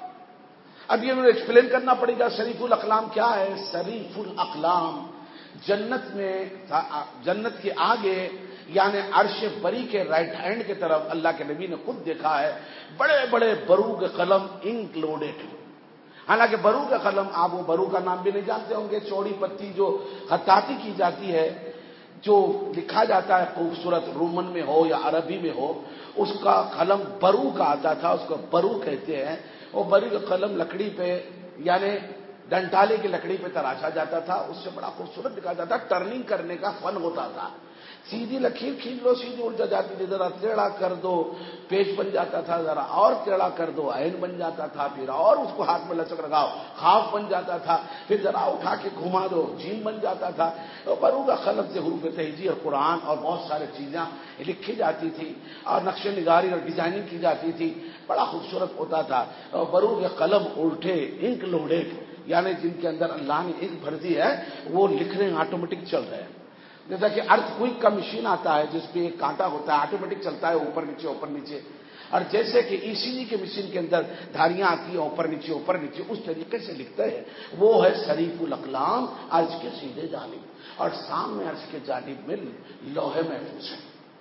اب یہ مجھے ایکسپلین کرنا پڑے گا شریف الاقلام کیا ہے. شریف الاقلام جنت میں، جنت کے آگے یعنی عرش بری کے رائٹ ہینڈ کی طرف اللہ کے نبی نے خود دیکھا ہے بڑے بڑے برو کے قلم انکلوڈیڈ. حالانکہ برو کا قلم، آپ وہ برو کا نام بھی نہیں جانتے ہوں گے، چوڑی پتی جو خطاطی کی جاتی ہے، جو لکھا جاتا ہے خوبصورت، رومن میں ہو یا عربی میں ہو، اس کا قلم برو کا آتا تھا، اس کو برو کہتے ہیں. وہ برو کا قلم لکڑی پہ یعنی ڈنٹالے کی لکڑی پہ تراشا جاتا تھا، اس سے بڑا خوبصورت دکھا جاتا تھا. ٹرننگ کرنے کا فن ہوتا تھا. سیدھی لکیر کھینچ لو، سیدھی الٹ جاتی تھی، ذرا ٹیڑھا کر دو پیج بن جاتا تھا، ذرا اور ٹیڑھا کر دو عین بن جاتا تھا، پھر اور اس کو ہاتھ میں لچک لگاؤ خاف بن جاتا تھا، پھر ذرا اٹھا کے گھما دو جیم بن جاتا تھا. برو کا قلم سے حروف تہجی اور قرآن اور بہت سارے چیزیں لکھی جاتی تھی اور نقش نگاری اور ڈیزائننگ کی جاتی تھی. بڑا خوبصورت ہوتا تھا. برو کے قلم الٹے انک لوڈیڈ، یعنی جن کے اندر اللہ نے انک بھر دی ہے، وہ لکھ رہے ہیں، آٹومیٹک چل رہے ہیں. جیسا کہ ارتھ کوئک کا مشین آتا ہے جس پہ ایک کانٹا ہوتا ہے، آٹومیٹک چلتا ہے، اوپر نیچے اوپر نیچے. اور جیسے کہ ای سی جی کے مشین کے اندر دھاریاں آتی ہیں اوپر نیچے اوپر نیچے، اس طریقے سے لکھتے ہیں. وہ ہے شریف الاقلام عرش کے سیدھے جانب، اور سامنے عرش کے جانب میں لوح محفوظ ہے.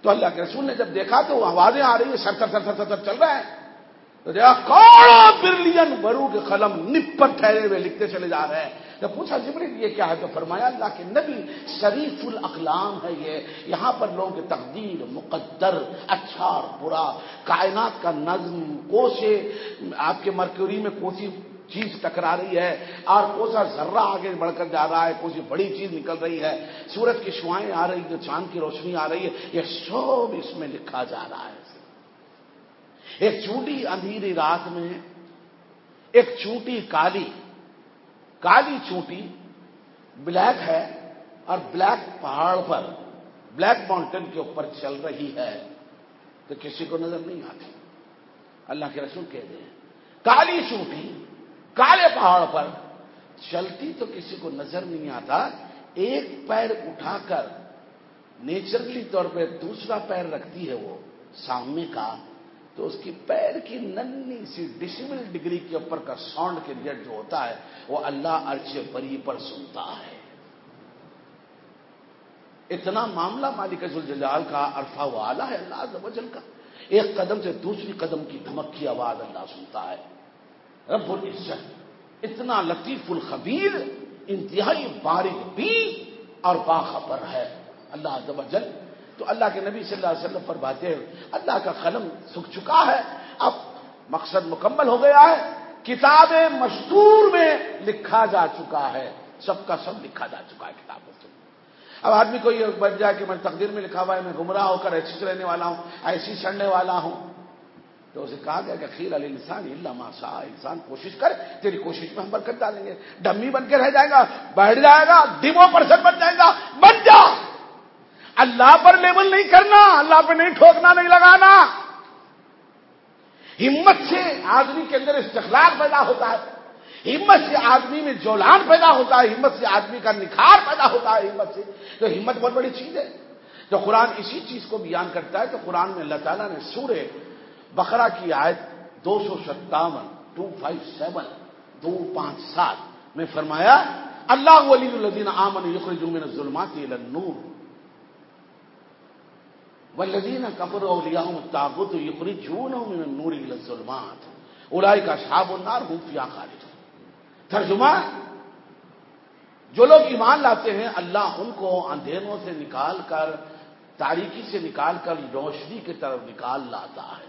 تو اللہ کے رسول نے جب دیکھا تو آوازیں آ رہی ہیں، سر سر سر سر سر چل رہا ہے، تو دیکھا کوڑا برلین برو کے قلم نپ پر ٹھہرے ہوئے لکھتے چلے جا رہے ہیں۔ تو پوچھا جبریل یہ کیا ہے؟ تو فرمایا اللہ کے نبی شریف الاقلام ہے یہ، یہاں پر لوگوں کی تقدیر، مقدر، اچھا اور برا، کائنات کا نظم، کوسے آپ کے مرکوری میں کوسی چیز ٹکرا رہی ہے اور کوسا ذرہ آگے بڑھ کر جا رہا ہے، کوئی بڑی چیز نکل رہی ہے، سورج کی شعاعیں آ رہی ہیں، چاند کی روشنی آ رہی ہے، یہ سب اس میں لکھا جا رہا ہے۔ ایک چونٹی اندھیری رات میں ایک چونٹی کالی کالی چونٹی بلیک ہے اور بلیک پہاڑ پر، بلیک ماؤنٹین کے اوپر چل رہی ہے تو کسی کو نظر نہیں آتی۔ اللہ کے رسول کہتے ہیں کالی چونٹی کالے پہاڑ پر چلتی تو کسی کو نظر نہیں آتا، ایک پیر اٹھا کر نیچرلی طور پہ دوسرا پیر رکھتی ہے وہ سامنے کا، تو اس کی پیر کی ننھی سی ڈیسیمل ڈگری کے اوپر کا ساؤنڈ کے ریٹ جو ہوتا ہے وہ اللہ عرش بری پر سنتا ہے۔ اتنا معاملہ مالک ذوالجلال کا عرفہ و اعلیٰ ہے اللہ عز و جل کا، ایک قدم سے دوسری قدم کی دھمک کی آواز اللہ سنتا ہے۔ رب العزت اتنا لطیف الخبیر، انتہائی باریک بین اور باخبر ہے اللہ عز و جل۔ تو اللہ کے نبی صلی اللہ علیہ وسلم فرماتے ہیں اللہ کا قلم سوکھ چکا ہے، اب مقصد مکمل ہو گیا ہے، کتاب مستور میں لکھا جا چکا ہے، سب کا سب لکھا جا چکا ہے کتاب مستور۔ اب آدمی کو یہ بن جائے کہ میں تقدیر میں لکھا ہوا ہے میں گمراہ ہو کر ایسی رہنے والا ہوں، ایسی سڑنے والا ہوں، تو اسے کہا گیا کہ خیر علی انسان الا ما شاء، انسان کوشش کر، تیری کوشش میں ہم برکت ڈالیں گے۔ ڈمی بن کے رہ جائے گا، بیٹھ جائے گا، ڈیمو پرسن بن جائے گا، بن جا، اللہ پر لیبل نہیں کرنا، اللہ پہ نہیں ٹھوکنا، نہیں لگانا۔ ہمت سے آدمی کے اندر استقلال پیدا ہوتا ہے، ہمت سے آدمی میں جولان پیدا ہوتا ہے، ہمت سے آدمی کا نکھار پیدا ہوتا ہے، ہمت سے تو ہمت بہت بڑی چیز ہے۔ جو قرآن اسی چیز کو بیان کرتا ہے تو قرآن میں اللہ تعالیٰ نے سورہ بقرہ کی آیت دو سو ستاون ٹو فائیو سیون دو پانچ سات میں فرمایا اللہ ولی الذین آمنوا یخرجون من الظلمات الی النور والذین کفروا اولیاءهم الطاغوت یخرجونهم من النور الی الظلمات اولئک اصحاب النار هم فیہا خالدون۔ ترجمہ، جو لوگ ایمان لاتے ہیں اللہ ان کو اندھیروں سے نکال کر، تاریکی سے نکال کر روشنی کی طرف نکال لاتا ہے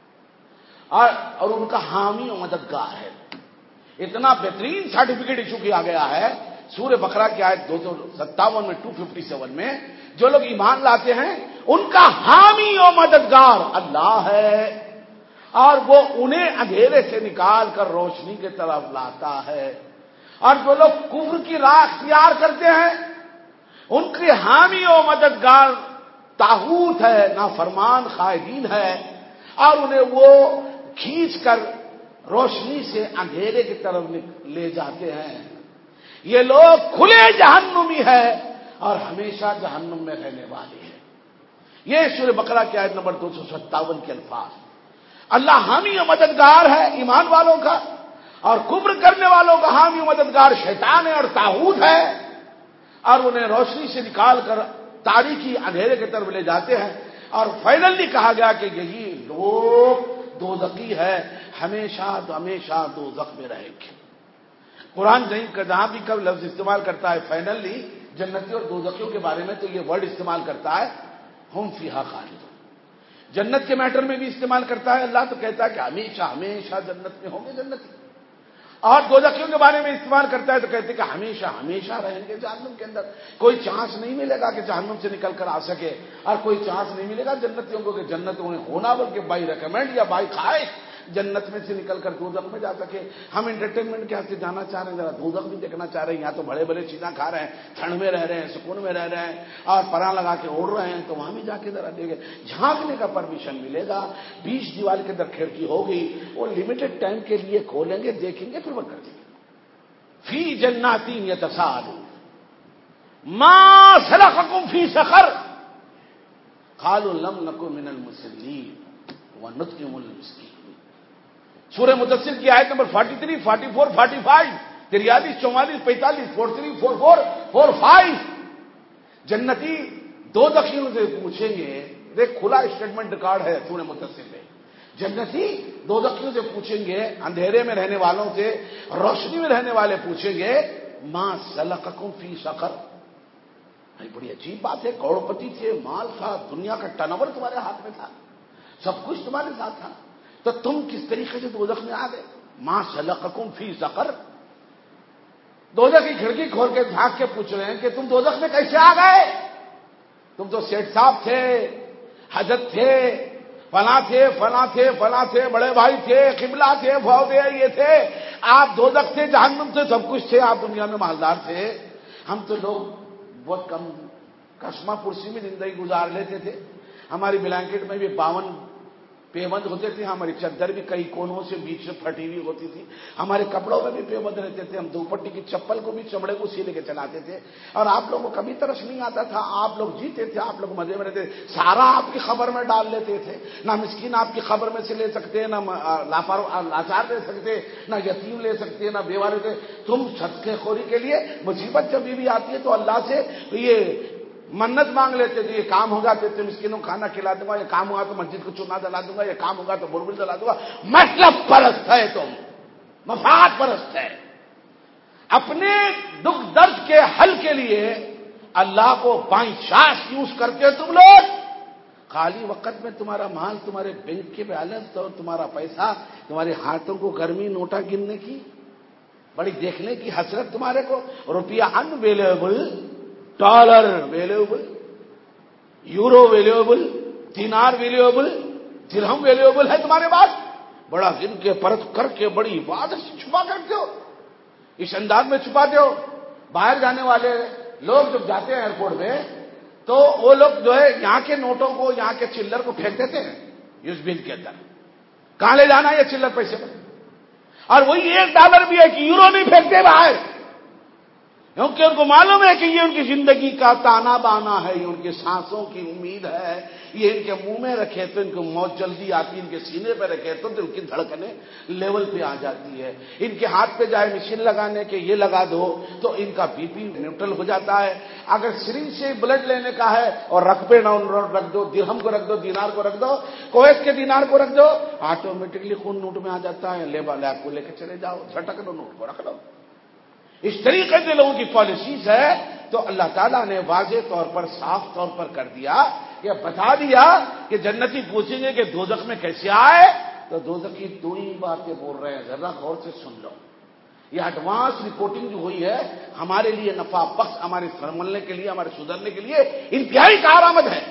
اور اور ان کا حامی و مددگار ہے۔ اتنا بہترین سرٹیفکیٹ ایشو کیا گیا ہے سورہ بقرہ کی آیت دو سو ستاون میں ٹو ففٹی سیون میں، جو لوگ ایمان لاتے ہیں ان کا حامی و مددگار اللہ ہے اور وہ انہیں اندھیرے سے نکال کر روشنی کی طرف لاتا ہے، اور جو لوگ کفر کی راہ اختیار کرتے ہیں ان کے حامی و مددگار طاغوت ہے، نافرمان خائنین ہے، اور انہیں وہ کھینچ کر روشنی سے اندھیرے کی طرف لے جاتے ہیں۔ یہ لوگ کھلے جہنمی ہے اور ہمیشہ جہنم میں رہنے والے ہیں۔ یہ سورہ بقرہ کی آیت نمبر دو سو ستاون کے الفاظ۔ اللہ حامی و مددگار ہے ایمان والوں کا، اور کفر کرنے والوں کا حامی و مددگار شیطان ہے اور طاغوت ہے، اور انہیں روشنی سے نکال کر تاریکی اندھیرے کی طرف لے جاتے ہیں، اور فائنلی کہا گیا کہ یہی لوگ دوزخی ہے، ہمیشہ ہمیشہ دوزخ میں رہیں گے۔ قرآن جہاں بھی کب لفظ استعمال کرتا ہے فائنلی جنتی اور دوزخیوں کے بارے میں تو یہ ورڈ استعمال کرتا ہے ہم فیہا خالدون۔ جنت کے میٹر میں بھی استعمال کرتا ہے اللہ، تو کہتا ہے کہ ہمیشہ ہمیشہ جنت میں ہوں گے جنتی، اور دوزخیوں کے بارے میں استعمال کرتا ہے تو کہتے ہیں کہ ہمیشہ ہمیشہ رہیں گے جہنم کے اندر، کوئی چانس نہیں ملے گا کہ جہنم سے نکل کر آ سکے، اور کوئی چانس نہیں ملے گا جنتیوں کو کہ جنت انہیں ہونا بلکہ بائی ریکمینڈ یا بائی خواہش جنت میں سے نکل کر دوزخ میں جا سکے۔ ہم انٹرٹینمنٹ کے ہاتھ سے جانا چاہ رہے ہیں، ذرا دوزخ بھی دیکھنا چاہ رہے ہیں، یہاں تو بڑے بڑے چیزیں کھا رہے ہیں، ٹھنڈ میں رہ رہے ہیں، سکون میں رہ رہے ہیں اور پناہ لگا کے اڑ رہے ہیں، تو وہاں بھی جا کے ذرا دیکھیں، جھانکنے کا پرمیشن ملے گا، بیچ دیوار کے اندر کھڑکی ہوگی، وہ لمیٹڈ ٹائم کے لیے کھولیں گے، دیکھیں گے، پھر بند کر دیں گے۔ فی جنات یتساءلون ما سلککم فی سقر قالوا لم نکن من المصلین ونطعم المسکین۔ سورہ مدثر کی آیت نمبر تینتالیس، چوالیس، پچاس، تریالیس، چوالیس، پینتالیس، تینتالیس، چوالیس، پچاس، پچاس۔ جنتی دو دخیلوں سے پوچھیں گے دیکھ کھلا اسٹیٹمنٹ ریکارڈ ہے سورہ مدثر میں. جنتی دوزخیوں سے پوچھیں گے, اندھیرے میں رہنے والوں سے روشنی میں رہنے والے پوچھیں گے, ما سلککم فی سقر. بڑی عجیب بات ہے, کروڑپتی تھے, مال تھا, دنیا کا ٹرن اوور تمہارے ہاتھ میں تھا, سب کچھ تمہارے ساتھ تھا, تو تم کس طریقے سے دوزخ میں آ گئے؟ ما سلککم فی سقر. دوزخ کی کھڑکی کھول کے جھانک کے پوچھ رہے ہیں کہ تم دوزخ میں کیسے آ گئے؟ تم تو سیٹ صاحب تھے, حضرت تھے, فلاں تھے فلاں تھے فلاں تھے, بڑے بھائی تھے, قبلہ تھے, بھاؤ تھے, یہ تھے, آپ دوزخ تھے, جہنم تھے, سب کچھ تھے, آپ دنیا میں مالدار تھے. ہم تو لوگ بہت کم کشمہ پرسی میں زندگی گزار لیتے تھے. ہماری بلینکٹ میں بھی باون پیبند ہوتے تھے, ہماری چادر بھی کئی کونوں سے بیچ سے پھٹی ہوئی ہوتی تھی, ہمارے کپڑوں میں بھی پیبند رہتے تھے, ہم دوپٹی کی چپل کو بھی چمڑے کو سیلے کے چلاتے تھے, اور آپ لوگوں کو کبھی ترس نہیں آتا تھا. آپ لوگ جیتے تھے, آپ لوگ مزے میں رہتے تھے, سارا آپ کی خبر میں ڈال لیتے تھے. نہ مسکین آپ کی خبر میں سے لے سکتے, نہ لاچار لے سکتے, نہ یتیم لے سکتے, نہ بیوہ لیتے. تم صدقے خوری کے لیے مصیبت جب بھی آتی ہے تو اللہ سے یہ منت مانگ لیتے تھے, یہ کام ہوگا تو تم مسکینوں کو کھانا کھلا دوں گا, یہ کام ہوگا تو مسجد کو چونا دلا دوں گا, یہ کام ہوگا تو بلبل دلا دوں گا. مطلب پرست ہے تم, مفاد پرست ہے. اپنے دکھ درد کے حل کے لیے اللہ کو بائی چانس یوز کرتے ہو تم لوگ. خالی وقت میں تمہارا مال, تمہارے بینک کے بیلنس اور تمہارا پیسہ, تمہارے ہاتھوں کو گرمی نوٹا گننے کی, بڑی دیکھنے کی حسرت تمہارے کو. روپیہ invaluable, dollar valuable, euro valuable, دینار ویلیوبل, درہم ویلیوبل ہے تمہارے پاس. بڑا گن کے پرت کر کے بڑی عبادت سے چھپا کرتے ہو, اس انداز میں چھپاتے ہو. باہر جانے والے لوگ جب جاتے ہیں ایئرپورٹ میں تو وہ لوگ جو ہے یہاں کے نوٹوں کو, یہاں کے چلر کو پھینک دیتے ہیں اس بل کے اندر. کہاں لے جانا ہے یہ چلر پیسے پر؟ اور وہی ایک ڈالر بھی ہے کہ یورو نہیں پھینکتے باہر, کیونکہ ان کو معلوم ہے کہ یہ ان کی زندگی کا تانا بانا ہے, یہ ان کی سانسوں کی امید ہے. یہ ان کے منہ میں رکھے تو ان کو موت جلدی آتی, ان کے سینے پہ رکھے تو ان کی دھڑکنیں لیول پہ آ جاتی ہے. ان کے ہاتھ پہ جائے مشین لگانے کے یہ لگا دو تو ان کا بی پی نیوٹرل ہو جاتا ہے. اگر سرنج سے بلڈ لینے کا ہے اور رکھ پہ نہ رکھ دو, درہم کو رکھ دو, دینار کو رکھ دو, کویت کے دینار کو رکھ دو, آٹومیٹکلی خون نوٹ میں آ جاتا ہے. لیبا لیب کو لے کے چلے جاؤ, جھٹک دو نوٹ کو, رکھ دو. اس طریقے سے لوگوں کی پالیسیز ہے. تو اللہ تعالیٰ نے واضح طور پر, صاف طور پر کر دیا, یہ بتا دیا کہ جنتی پوچھیں گے کہ دوزخ میں کیسے آئے, تو دوزخ کی دو ہی باتیں بول رہے ہیں, ذرا غور سے سن لو. یہ ایڈوانس رپورٹنگ جو ہوئی ہے ہمارے لیے نفع بخش, ہمارے سنبھلنے کے لیے, ہمارے سدھرنے کے لیے انتہائی کارآمد ہے.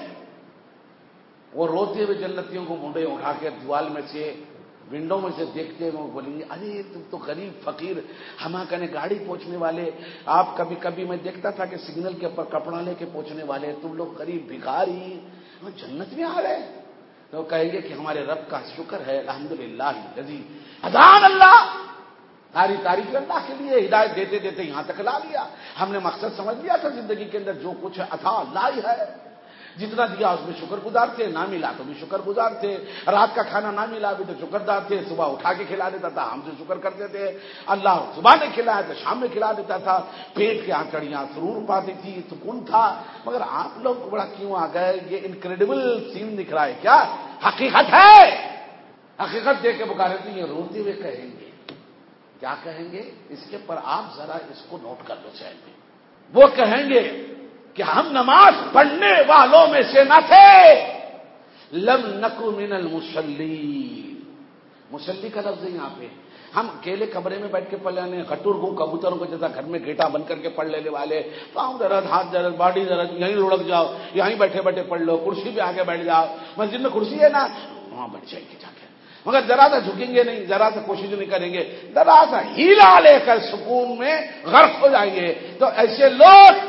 وہ روتے ہوئے جنتیوں کو منڈے اٹھا کے دیوال میں سے, ونڈو میں سے دیکھتے ہیں, وہ بولیں گے ارے تم تو غریب فقیر, ہما کنے گاڑی پہنچنے والے, آپ کبھی کبھی میں دیکھتا تھا کہ سگنل کے اوپر کپڑا لے کے پہنچنے والے, تم لوگ غریب بھکاری جنت میں آ رہے. تو کہیں گے کہ ہمارے رب کا شکر ہے, الحمدللہ الذی ہدانا اللہ, ساری تعریف اللہ کے لیے, ہدایت دیتے دیتے یہاں تک لا لیا. ہم نے مقصد سمجھ لیا تھا زندگی کے اندر جو کچھ عطا اللہ ہی ہے, جتنا دیا اس میں شکر گزار تھے, نہ ملا تو بھی شکر گزار تھے. رات کا کھانا نہ ملا بھی تو شکردار تھے, صبح اٹھا کے کھلا دیتا تھا, ہم سے شکر کرتے تھے. اللہ صبح نے کھلایا تو شام میں کھلا دیتا تھا, پیٹ کی آنچڑیاں سرور پاتی تھی, سکون تھا. مگر آپ لوگ بڑا کیوں آ گئے؟ یہ انکریڈیبل سین دکھ رہا ہے کیا؟ حقیقت ہے, حقیقت دیکھ کے پکارے تھے. یہ روتے ہوئے کہیں گے, کیا کہیں گے اس کے پر آپ ذرا اس کو نوٹ کر لو چاہیے. وہ کہیں گے کہ ہم نماز پڑھنے والوں میں سے نہ تھے, لم نکو من المصلین. مصلی کا لفظ ہے یہاں پہ. ہم اکیلے کمرے میں بیٹھ کے پڑھ لینے, خٹور کو کبوتروں کو جیسا گھر میں گیٹا بند کر کے پڑھ لینے والے, پاؤں درد, ہاتھ درد, باڈی درد, یہیں لڑک جاؤ, یہیں بیٹھے بیٹھے پڑھ لو, کرسی پہ آ کے بیٹھ جاؤ. مسجد میں کرسی ہے نا, وہاں بیٹھ جائیں گے جا کے, مگر ذرا سا جھکیں گے نہیں, ذرا سا کوشش نہیں کریں گے, ذرا سا ہیلا لے کر سکون میں غرق ہو جائیں گے. تو ایسے لوگ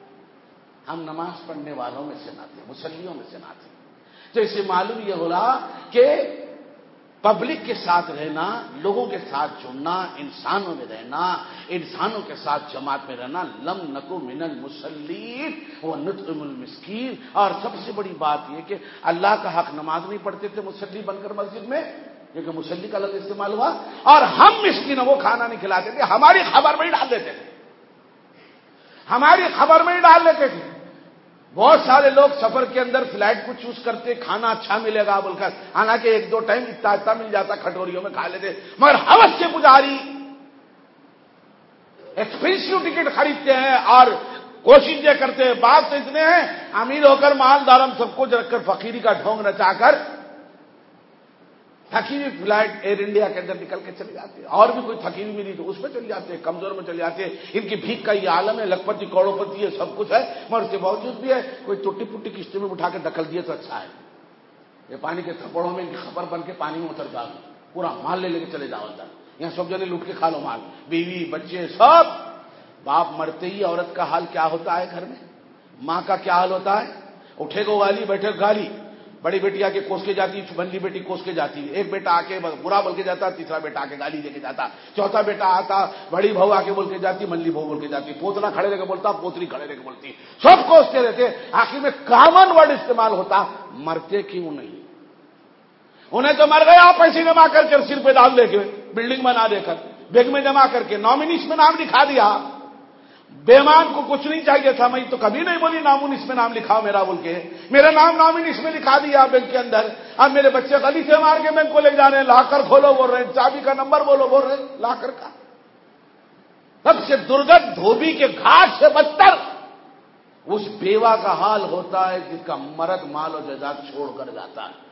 ہم نماز پڑھنے والوں میں سے نہ تھے, مصلیوں میں سے نہ تھے. تو اسے معلوم یہ ہوا کہ پبلک کے ساتھ رہنا, لوگوں کے ساتھ جڑنا, انسانوں میں رہنا, انسانوں کے ساتھ جماعت میں رہنا, لم نکو من المصلین ونطعم المسکین. اور سب سے بڑی بات یہ کہ اللہ کا حق نماز نہیں پڑھتے تھے مصلی بن کر مسجد میں, کیونکہ مصلی کا لفظ استعمال ہوا, اور ہم مسکینوں کو کھانا نہیں کھلاتے تھے, ہماری خبر میں ہی ڈال دیتے تھے, ہماری خبر میں ہی ڈال لیتے تھے. بہت سارے لوگ سفر کے اندر فلائٹ کو چوز کرتے کھانا اچھا ملے گا بول کر، حالانکہ ایک دو ٹائم اتنا اتنا مل جاتا کھٹوریوں میں کھا لیتے، مگر ہوس کے پجاری ایکسپینسو ٹکٹ خریدتے ہیں اور کوشش یہ کرتے ہیں. بات تو اتنے ہیں امیر ہو کر مالدار ہم سب کو رکھ کر فقیری کا ڈھونگ نچا کر تھکی ہوئی فلائٹ ایئر انڈیا کے اندر نکل کے چلے جاتے ہیں، اور بھی کوئی تھکی ہوئی ملی تو اس میں چل جاتے ہیں، کمزور میں چل جاتے ہیں. ان کی بھیک کا یہ عالم ہے، لکھپتی کروڑ پتی ہے، سب کچھ ہے، مگر اس کے باوجود بھی ہے کوئی ٹوٹی پوٹی کشتی میں اٹھا کے دخل دیے تو اچھا ہے. یہ پانی کے تھپڑوں میں ان کی خبر بن کے پانی میں اتر جاؤ، پورا مال لے لے کے چلے جاؤ اندر، یہاں سب جنے لوٹ کے کھا لو مال، بیوی بچے سب. باپ مرتے ہی عورت کا حال کیا ہوتا ہے گھر میں، ماں کا کیا حال ہوتا ہے، اٹھے گو والی بیٹھے گالی، بڑی بیٹی آ کے کوس کے جاتی، بنلی بیٹی کوس کے جاتی، ایک بیٹا آ کے برا بول کے جاتا، تیسرا بیٹا آ کے گالی دے کے جاتا، چوتھا بیٹا آتا بڑی بہو آ کے بول کے جاتی، منلی بہو بول کے جاتی، پوتنا کھڑے رہ کے بولتا، پوتری کھڑے رہ کے بولتی، سب کوستے رہتے. آخر میں کامن ورڈ استعمال ہوتا، مرتے کیوں نہیں. انہیں تو مر گیا پیسے جمع کر کے سر پہ ڈال دے کے بلڈنگ بنا دے کر بیگ میں جمع کر کے نامینس میں نام لکھا دیا. بیمان کو کچھ نہیں چاہیے تھا، میں تو کبھی نہیں بولی نامونس میں نام لکھاؤ میرا بول کے، میرا نام نامونس میں لکھا دیا بینک کے اندر. اب میرے بچے گلی سے مار کے بینک کو لے جا رہے ہیں، لا کر کھولو بول رہے ہیں، چابی کا نمبر بولو بول رہے ہیں، لا کر کا. سب سے درگت دھوبی کے گھاٹ سے بدتر اس بیوہ کا حال ہوتا ہے جس کا مرد مال و جائیداد چھوڑ کر جاتا ہے.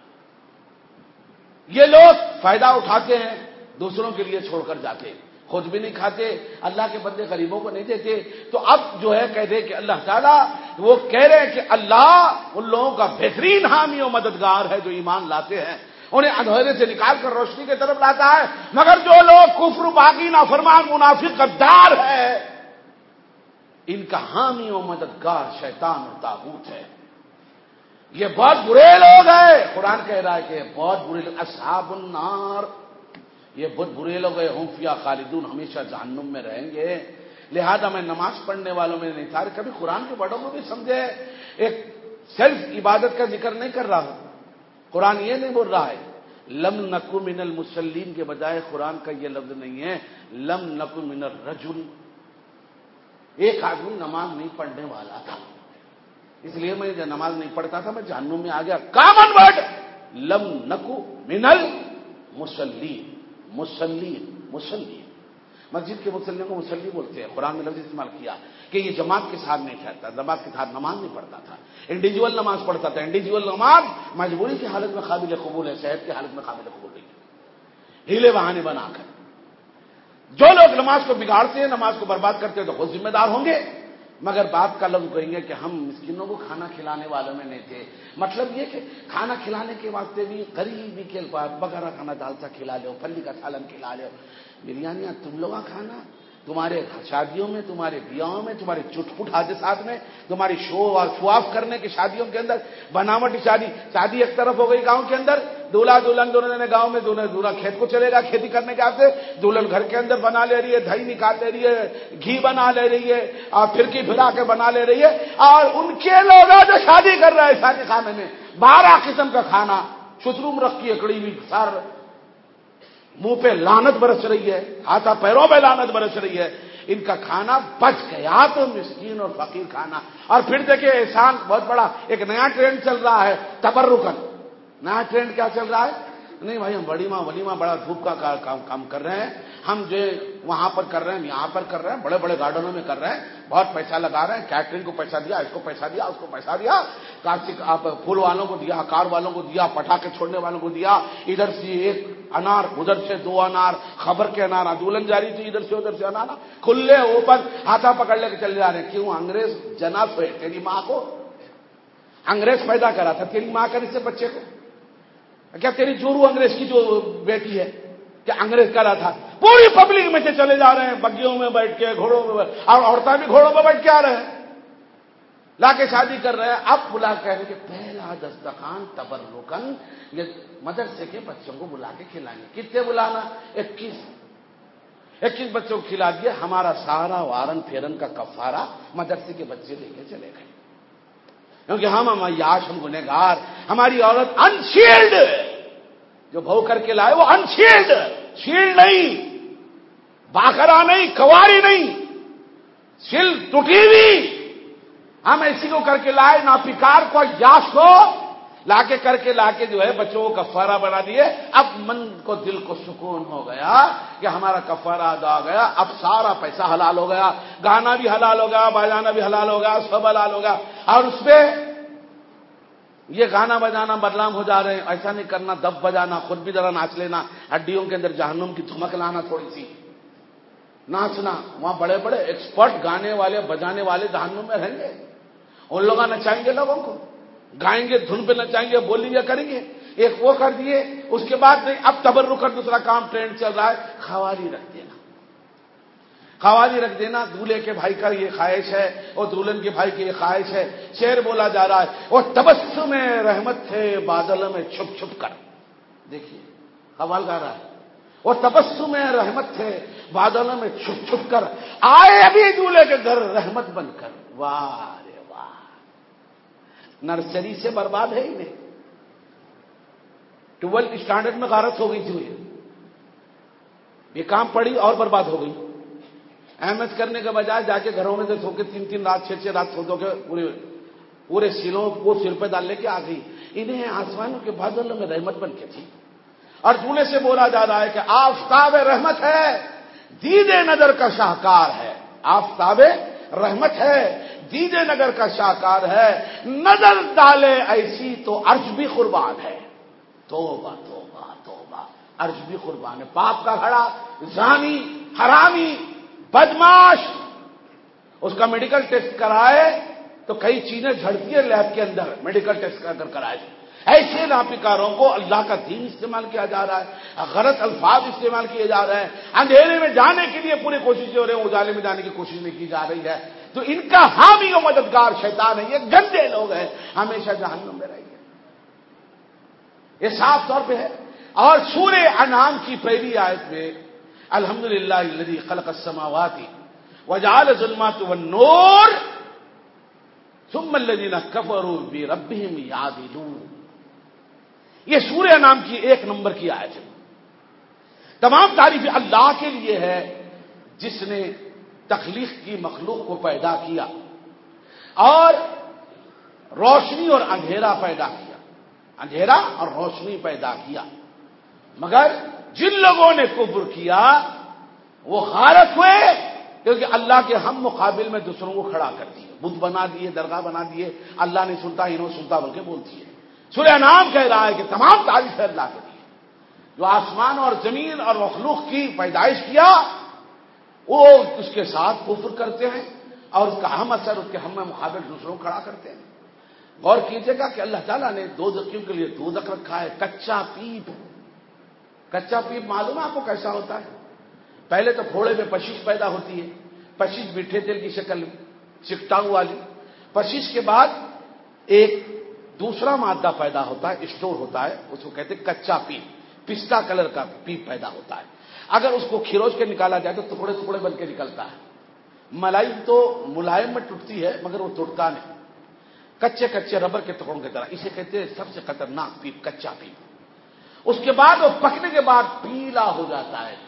یہ لوگ فائدہ اٹھاتے ہیں، دوسروں کے لیے چھوڑ کر جاتے ہیں، خود بھی نہیں کھاتے، اللہ کے بندے غریبوں کو نہیں دیتے. تو اب جو ہے کہہ دے کہ اللہ تعالیٰ وہ کہہ رہے ہیں کہ اللہ ان لوگوں کا بہترین حامی و مددگار ہے جو ایمان لاتے ہیں، انہیں اندھیرے سے نکال کر روشنی کی طرف لاتا ہے. مگر جو لوگ کفر باغی نافرمان منافق غدار ہے، ان کا حامی و مددگار شیطان اور طاغوت ہے. یہ بہت برے لوگ ہیں. قرآن کہہ رہا ہے کہ بہت برے لوگ اصحاب النار، یہ بہت برے لوگ ہیں، ہم فیہا خالدون، ہمیشہ جہنم میں رہیں گے. لہذا میں نماز پڑھنے والوں میں نہیں تھا، کبھی قرآن کے بڑوں کو بھی سمجھے. ایک صرف عبادت کا ذکر نہیں کر رہا ہوں، قرآن یہ نہیں بول رہا ہے لم نکو من المصلین کے بجائے قرآن کا یہ لفظ نہیں ہے لم نکو من الرجل. ایک آدمی نماز نہیں پڑھنے والا تھا، اس لیے میں جب نماز نہیں پڑھتا تھا میں جہنم میں آ گیا. کامن ورڈ لم نکو من المصلین، مسلین مسلین، مسجد کے مسلموں کو مسلی بولتے ہیں. قرآن میں لفظ استعمال کیا کہ یہ جماعت کے ساتھ نہیں ٹھہرتا، جماعت کے ساتھ نماز نہیں پڑھتا تھا، انڈیویجول نماز پڑھتا تھا. انڈیویجول نماز مجبوری کی حالت میں قابل قبول ہے، صحت کی حالت میں قابل قبول نہیں ہے. ہیلے بہانے بنا کر جو لوگ نماز کو بگاڑتے ہیں، نماز کو برباد کرتے ہیں تو خود ذمہ دار ہوں گے. مگر باپ کا لفظ کہیں گے کہ ہم مسکینوں کو کھانا کھلانے والوں میں نہیں تھے. مطلب یہ کہ کھانا کھلانے کے واسطے بھی غریبی کے پاس بغیرہ کھانا دال سا کھلا لو، پھلی کا سالن کھلا لو، بریانیاں تم لوگ کھانا، تمہارے شادیوں میں، تمہارے بیاہوں میں، تمہارے چٹپٹ حادثات میں، تمہاری شو اور شواف کرنے کی شادیوں کے اندر، بناوٹی شادی شادی ایک طرف ہو گئی گاؤں کے اندر، دولہا دلہن دونوں نے گاؤں میں، دونوں دولہا کھیت کو چلے گا کھیتی کرنے کے واسطے، دلہن گھر کے اندر بنا لے رہی ہے، دہی نکال لے رہی ہے، گھی بنا لے رہی ہے، اور پھرکی پھرا کے بنا لے رہی ہے. اور ان کے لوگ جو شادی کر رہے ہیں شادی خانے میں بارہ قسم کا کھانا، شتروم رکھی اکڑی ہوئی، سر منہ پہ لعنت برس رہی ہے، ہاتھا پیروں پہ لعنت برس رہی ہے. ان کا کھانا بچ گیا تو مسکین اور فقیر کھانا. اور پھر دیکھیں احسان بہت بڑا، ایک نیا ٹرینڈ چل رہا ہے تبرکن. نیا ٹرینڈ کیا چل رہا ہے؟ نہیں بھائی ہم بڑی ماں ولی ماں بڑا دھوپ کا کام کام کر رہے ہیں، ہم جو وہاں پر کر رہے ہیں، یہاں پر کر رہے ہیں، بڑے بڑے گارڈنوں میں کر رہے ہیں، بہت پیسہ لگا رہے ہیں، کیٹرنگ کو پیسہ دیا، اس کو پیسہ دیا، اس کو پیسہ دیا، کارتک آپ پھول والوں کو دیا، کار والوں کو دیا، پٹاخے چھوڑنے والوں کو دیا، ادھر سے ایک انار ادھر سے دو انار، خبر کے انار، دولہن جاری تھی ادھر سے ادھر سے انار کھلے اوپن ہاتھا پکڑ لے کے چلے جا رہے ہیں. کیوں؟ انگریز جنا سوئے تیری ماں کو، انگریز پیدا کرا تھا تیری ماں کا سے بچے کو. کیا تیری جورو انگریز کی جو بیٹی ہے کیا انگریز کرا تھا؟ پوری پبلک میں سے چلے جا رہے ہیں، بگیوں میں بیٹھ کے، گھوڑوں میں بیٹھ، اور عورتیں بھی گھوڑوں میں بیٹھ کے آ رہے ہیں، لا کے شادی کر رہے ہیں. اب بلا کہنے کہ پہلا دسترخوان تبرکن، یہ مدرسے کے بچوں کو بلا کے کھلائیں. کتنے بلانا؟ اکیس اکیس بچوں کو کھلا دیا. ہمارا سارا وارن پھیرن کا کفارہ مدرسے کے بچے لے کے چلے گئے، کیونکہ ہم ہم عیاش، ہم گنہگار، ہماری عورت انشیلڈ جو بہو کر کے لائے وہ انشیلڈ، شیلڈ نہیں، باخرا نہیں، کواری نہیں، سل ٹوٹی ہوئی، ہم ایسی کو کر کے لائے ناپکار کو یاس کو لا کے کر کے لا کے جو ہے بچوں کو کفارہ بنا دیے. اب من کو دل کو سکون ہو گیا کہ ہمارا کفارہ ادا ہو گیا, اب سارا پیسہ حلال ہو گیا, گانا بھی حلال ہو گیا, بجانا بھی حلال ہو گیا, سب حلال ہو گیا. اور اس پہ یہ گانا بجانا بدنام ہو جا رہے ہیں. ایسا نہیں کرنا, دف بجانا, خود بھی ذرا ناچ لینا, ہڈیوں کے اندر جہنم کی دھمک لانا, تھوڑی سی ناچنا. وہاں بڑے بڑے ایکسپرٹ گانے والے بجانے والے جہنم میں رہیں گے. ان لوگ نچائیں گے, لوگوں کو گائیں گے, دھن پہ نچائیں گے, بولیں گے, کریں گے. ایک وہ کر دیے, اس کے بعد نہیں, اب تبرک کر دوسرا کام ٹرینڈ چل رہا ہے, قوالی رکھ دینا. قوالی رکھ دینا. دولہے کے بھائی کا یہ خواہش ہے اور دلہن کے بھائی کی یہ خواہش ہے. شعر بولا جا رہا ہے, وہ تبسم رحمت تھے بادل میں چھپ چھپ کر. دیکھیے قوال گا رہا ہے, وہ تبسم رحمت تھے بادلوں میں چھپ چھپ کر, آئے ابھی دولہے کے گھر رحمت بن کر. واہ رے واہ, نرسری سے برباد ہے ہی نہیں. ٹویلتھ اسٹینڈرڈ میں غارت ہو گئی تھی, یہ کام پڑی اور برباد ہو گئی. ایم ایس کرنے کے بجائے جا کے گھروں میں سے سو کے تین تین رات چھ چھ رات سو دو کے پورے پورے سیلوں کو سر پہ ڈال لے کے آ گئی. انہیں آسمانوں کے بادلوں میں رحمت بن کے تھی. اور دولہے سے بولا جا رہا ہے کہ آفتاب رحمت ہے, دید نظر کا شاہکار ہے. آفتاب رحمت ہے, دید نظر کا شاہکار ہے, نظر ڈالے ایسی تو عرش بھی قربان ہے. توبہ توبہ توبہ, عرش بھی قربان ہے. پاپ کا گھڑا, زانی, حرامی, بدماش, اس کا میڈیکل ٹیسٹ کرائے تو کئی چیزیں جھڑتی ہیں لیب کے اندر, میڈیکل ٹیسٹ کر کر کرائے. ایسے ناپکاروں کو اللہ کا دین استعمال کیا جا رہا ہے, غلط الفاظ استعمال کیے جا رہے ہیں, اندھیرے میں جانے کے لیے پوری کوشش ہو رہے ہیں, اجالے میں جانے کی کوشش نہیں کی جا رہی ہے. تو ان کا حامی و مددگار شیطان ہے. یہ گندے لوگ ہیں, ہمیشہ جہنم میں رہیں گے. یہ صاف طور پہ ہے. اور سورہ انعام کی پہلی آیت میں الحمدللہ الذی خلق السماوات وجعل الظلمات والنور ثم الذین کفروا بربہم یعدلون, یہ سورہ انعام کی ایک نمبر کی آیت ہے. تمام تعریف اللہ کے لیے ہے جس نے تخلیق کی مخلوق کو پیدا کیا اور روشنی اور اندھیرا پیدا کیا, اندھیرا اور روشنی پیدا کیا. مگر جن لوگوں نے کفر کیا وہ غارت ہوئے کیونکہ اللہ کے ہم مقابل میں دوسروں کو کھڑا کر دیے, بت بنا دیے, درگاہ بنا دیے. اللہ نہیں سنتا, انہوں سنتا بلکہ بولتی ہے. سورہ انعام کہہ رہا ہے کہ تمام تعریف ہے اللہ کے لیے جو آسمان اور زمین اور مخلوق کی پیدائش کیا, وہ اس کے ساتھ کفر کرتے ہیں اور اس کا ہم اثر اس کے ہم مقابل دوسروں کو کھڑا کرتے ہیں. غور کیجیے گا کہ اللہ تعالیٰ نے دوزخیوں کے لیے دوزخ رکھا ہے, کچا پیپ. کچا پیپ معلوم ہے آپ کو کیسا ہوتا ہے؟ پہلے تو پھوڑے میں پشش پیدا ہوتی ہے, پشش میٹھے تیل کی شکل چکٹاؤ والی. پشش کے بعد ایک دوسرا مادہ پیدا ہوتا ہے, اسٹور ہوتا ہے, اس کو کہتے ہیں کچا پیپ. پستا کلر کا پیپ پیدا ہوتا ہے. اگر اس کو کھروچ کے نکالا جائے تو ٹکڑے ٹکڑے بن کے نکلتا ہے. ملائی تو ملائم میں ٹوٹتی ہے مگر وہ ٹوٹتا نہیں, کچے کچے ربر کے ٹکڑوں کی طرح. اسے کہتے ہیں سب سے خطرناک پیپ, کچا پیپ. اس کے بعد وہ پکنے کے بعد پیلا ہو جاتا ہے,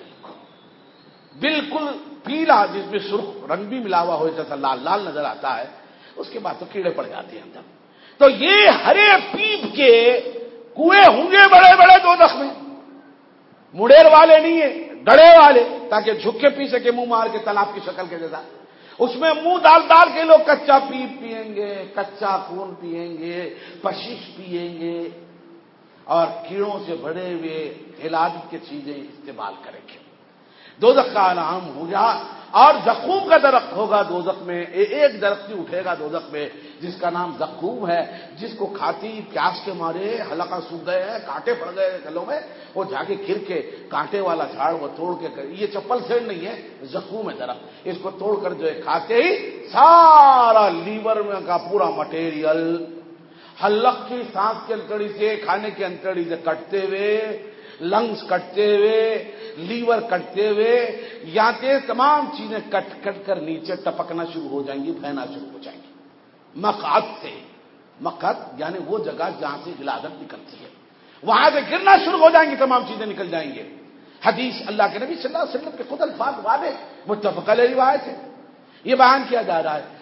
بالکل پیلا, جس میں سرخ رنگ بھی ملا ہوا ہو جیسا لال لال نظر آتا ہے. اس کے بعد تو کیڑے پڑ جاتے ہیں اندر. تو یہ ہرے پیپ کے کنویں ہوں گے بڑے بڑے دوزخ میں, مڈیر والے نہیں ہیں, ڈڑے والے, تاکہ جھک کے پی سکے منہ مار کے تالاب کی شکل کے جیسا. اس میں منہ ڈال ڈال کے لوگ کچا پیپ پیئیں گے, کچا خون پیئیں گے, پشش پیئیں گے اور کیڑوں سے بڑے ہوئے علاج کی چیزیں استعمال کریں گے. دوزخ کا انعام ہو گیا. اور زقوم کا درخت ہوگا دوزخ میں, ایک درخت ہی اٹھے گا دوزخ میں جس کا نام زقوم ہے, جس کو کھاتی پیاس کے مارے حلقہ سوکھ گئے ہیں, کانٹے پڑ گئے گلوں میں, وہ جا کے گر کے کانٹے والا جھاڑ وہ توڑ کے, یہ چپل سیڑ نہیں ہے, زقوم ہے درخت. اس کو توڑ کر جو ہے کھاتے ہی سارا لیور میں کا پورا مٹیریل حلق کی سانس کی انتڑی سے, کھانے کی انتڑی سے کٹتے ہوئے, لنگس کٹتے ہوئے, لیور کٹتے ہوئے, یہاں کے تمام چیزیں کٹ کٹ کر نیچے ٹپکنا شروع ہو جائیں گی, بہنا شروع ہو جائیں گی. مقعد سے, مقعد یعنی وہ جگہ جہاں سے غلازت نکلتی ہے, وہاں سے گرنا شروع ہو جائیں گی, تمام چیزیں نکل جائیں گے. حدیث اللہ کے نبی صلی اللہ علیہ وسلم کے خود الفاظ والے متفق علیہ روایت ہے. یہ بیان کیا جا رہا ہے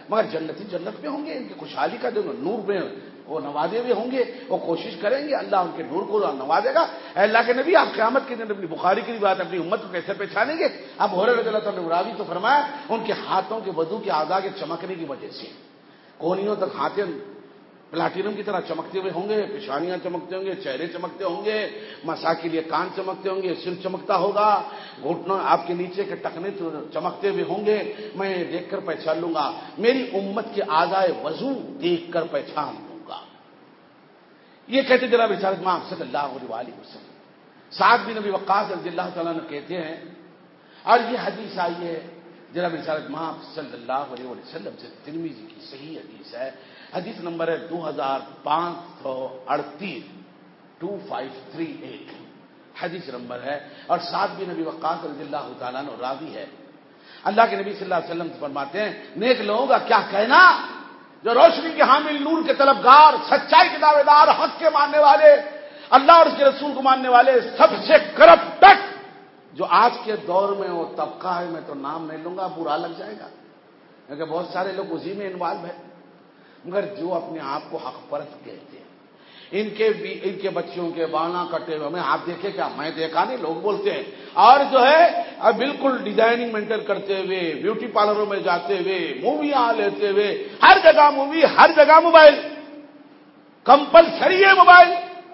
مگر جنتی جنت میں ہوں گے، ان کی خوشحالی کا جو نور میں وہ نوازے ہوئے ہوں گے، وہ کوشش کریں گے، اللہ ان کے نور کو نوازے گا۔ اے اللہ کے نبی، آپ قیامت کے دن اپنی بخاری کی بات اپنی امت کو کیسے پہچانیں گے؟ اب ہریرہ رضی اللہ تعالیٰ راوی تو فرمایا ان کے ہاتھوں کے وضو کے اعضاء کے چمکنے کی وجہ سے کونیوں تک ہاتھیں پلاٹینم کی طرح چمکتے ہوئے ہوں گے، پیشانیاں چمکتے ہوں گے، چہرے چمکتے ہوں گے، مسا کے لیے کان چمکتے ہوں گے، سر چمکتا ہوگا، گھٹنوں آپ کے نیچے کے ٹخنے چمکتے ہوئے ہوں گے۔ میں دیکھ کر پہچان لوں گا، میری امت کے اعضاء وضو دیکھ کر پہچان لوں گا۔ یہ کہتے جناب رسالت مآب صلی اللہ علیہ وسلم۔ سعد بن ابی وقاص رضی اللہ تعالیٰ عنہ کہتے ہیں، اور یہ حدیث آئی ہے جناب رسالت مآب صلی اللہ علیہ وسلم سے، ترمذی کی صحیح حدیث ہے، حدیث نمبر ہے دو ہزار پانچ سو اڑتیس ٹو فائیو تھری ایٹ حدیث نمبر ہے، اور سعد بن ابی وقاص رضی اللہ تعالیٰ عنہ راوی ہے۔ اللہ کے نبی صلی اللہ علیہ وسلم فرماتے ہیں، نیک لوگوں کا کیا کہنا جو روشنی کے حامل، نور کے طلبگار، سچائی کے دعوے دار، حق کے ماننے والے، اللہ اور اس کے رسول کو ماننے والے، سب سے کرپٹڈ جو آج کے دور میں وہ طبقہ ہے، میں تو نام نہیں لوں گا، برا لگ جائے گا کیونکہ بہت سارے لوگ اسی میں انوالو ہیں، مگر جو اپنے آپ کو حق پرست کہتے ہیں، ان کے بھی ان کے بچوں کے بانا کٹے ہوئے، ہمیں آپ دیکھے کیا، میں دیکھا نہیں، لوگ بولتے ہیں، اور جو ہے بالکل ڈیزائننگ مینٹین کرتے ہوئے، بیوٹی پارلروں میں جاتے ہوئے، موویاں لیتے ہوئے، ہر جگہ مووی، ہر جگہ موبائل، کمپلسری ہے موبائل،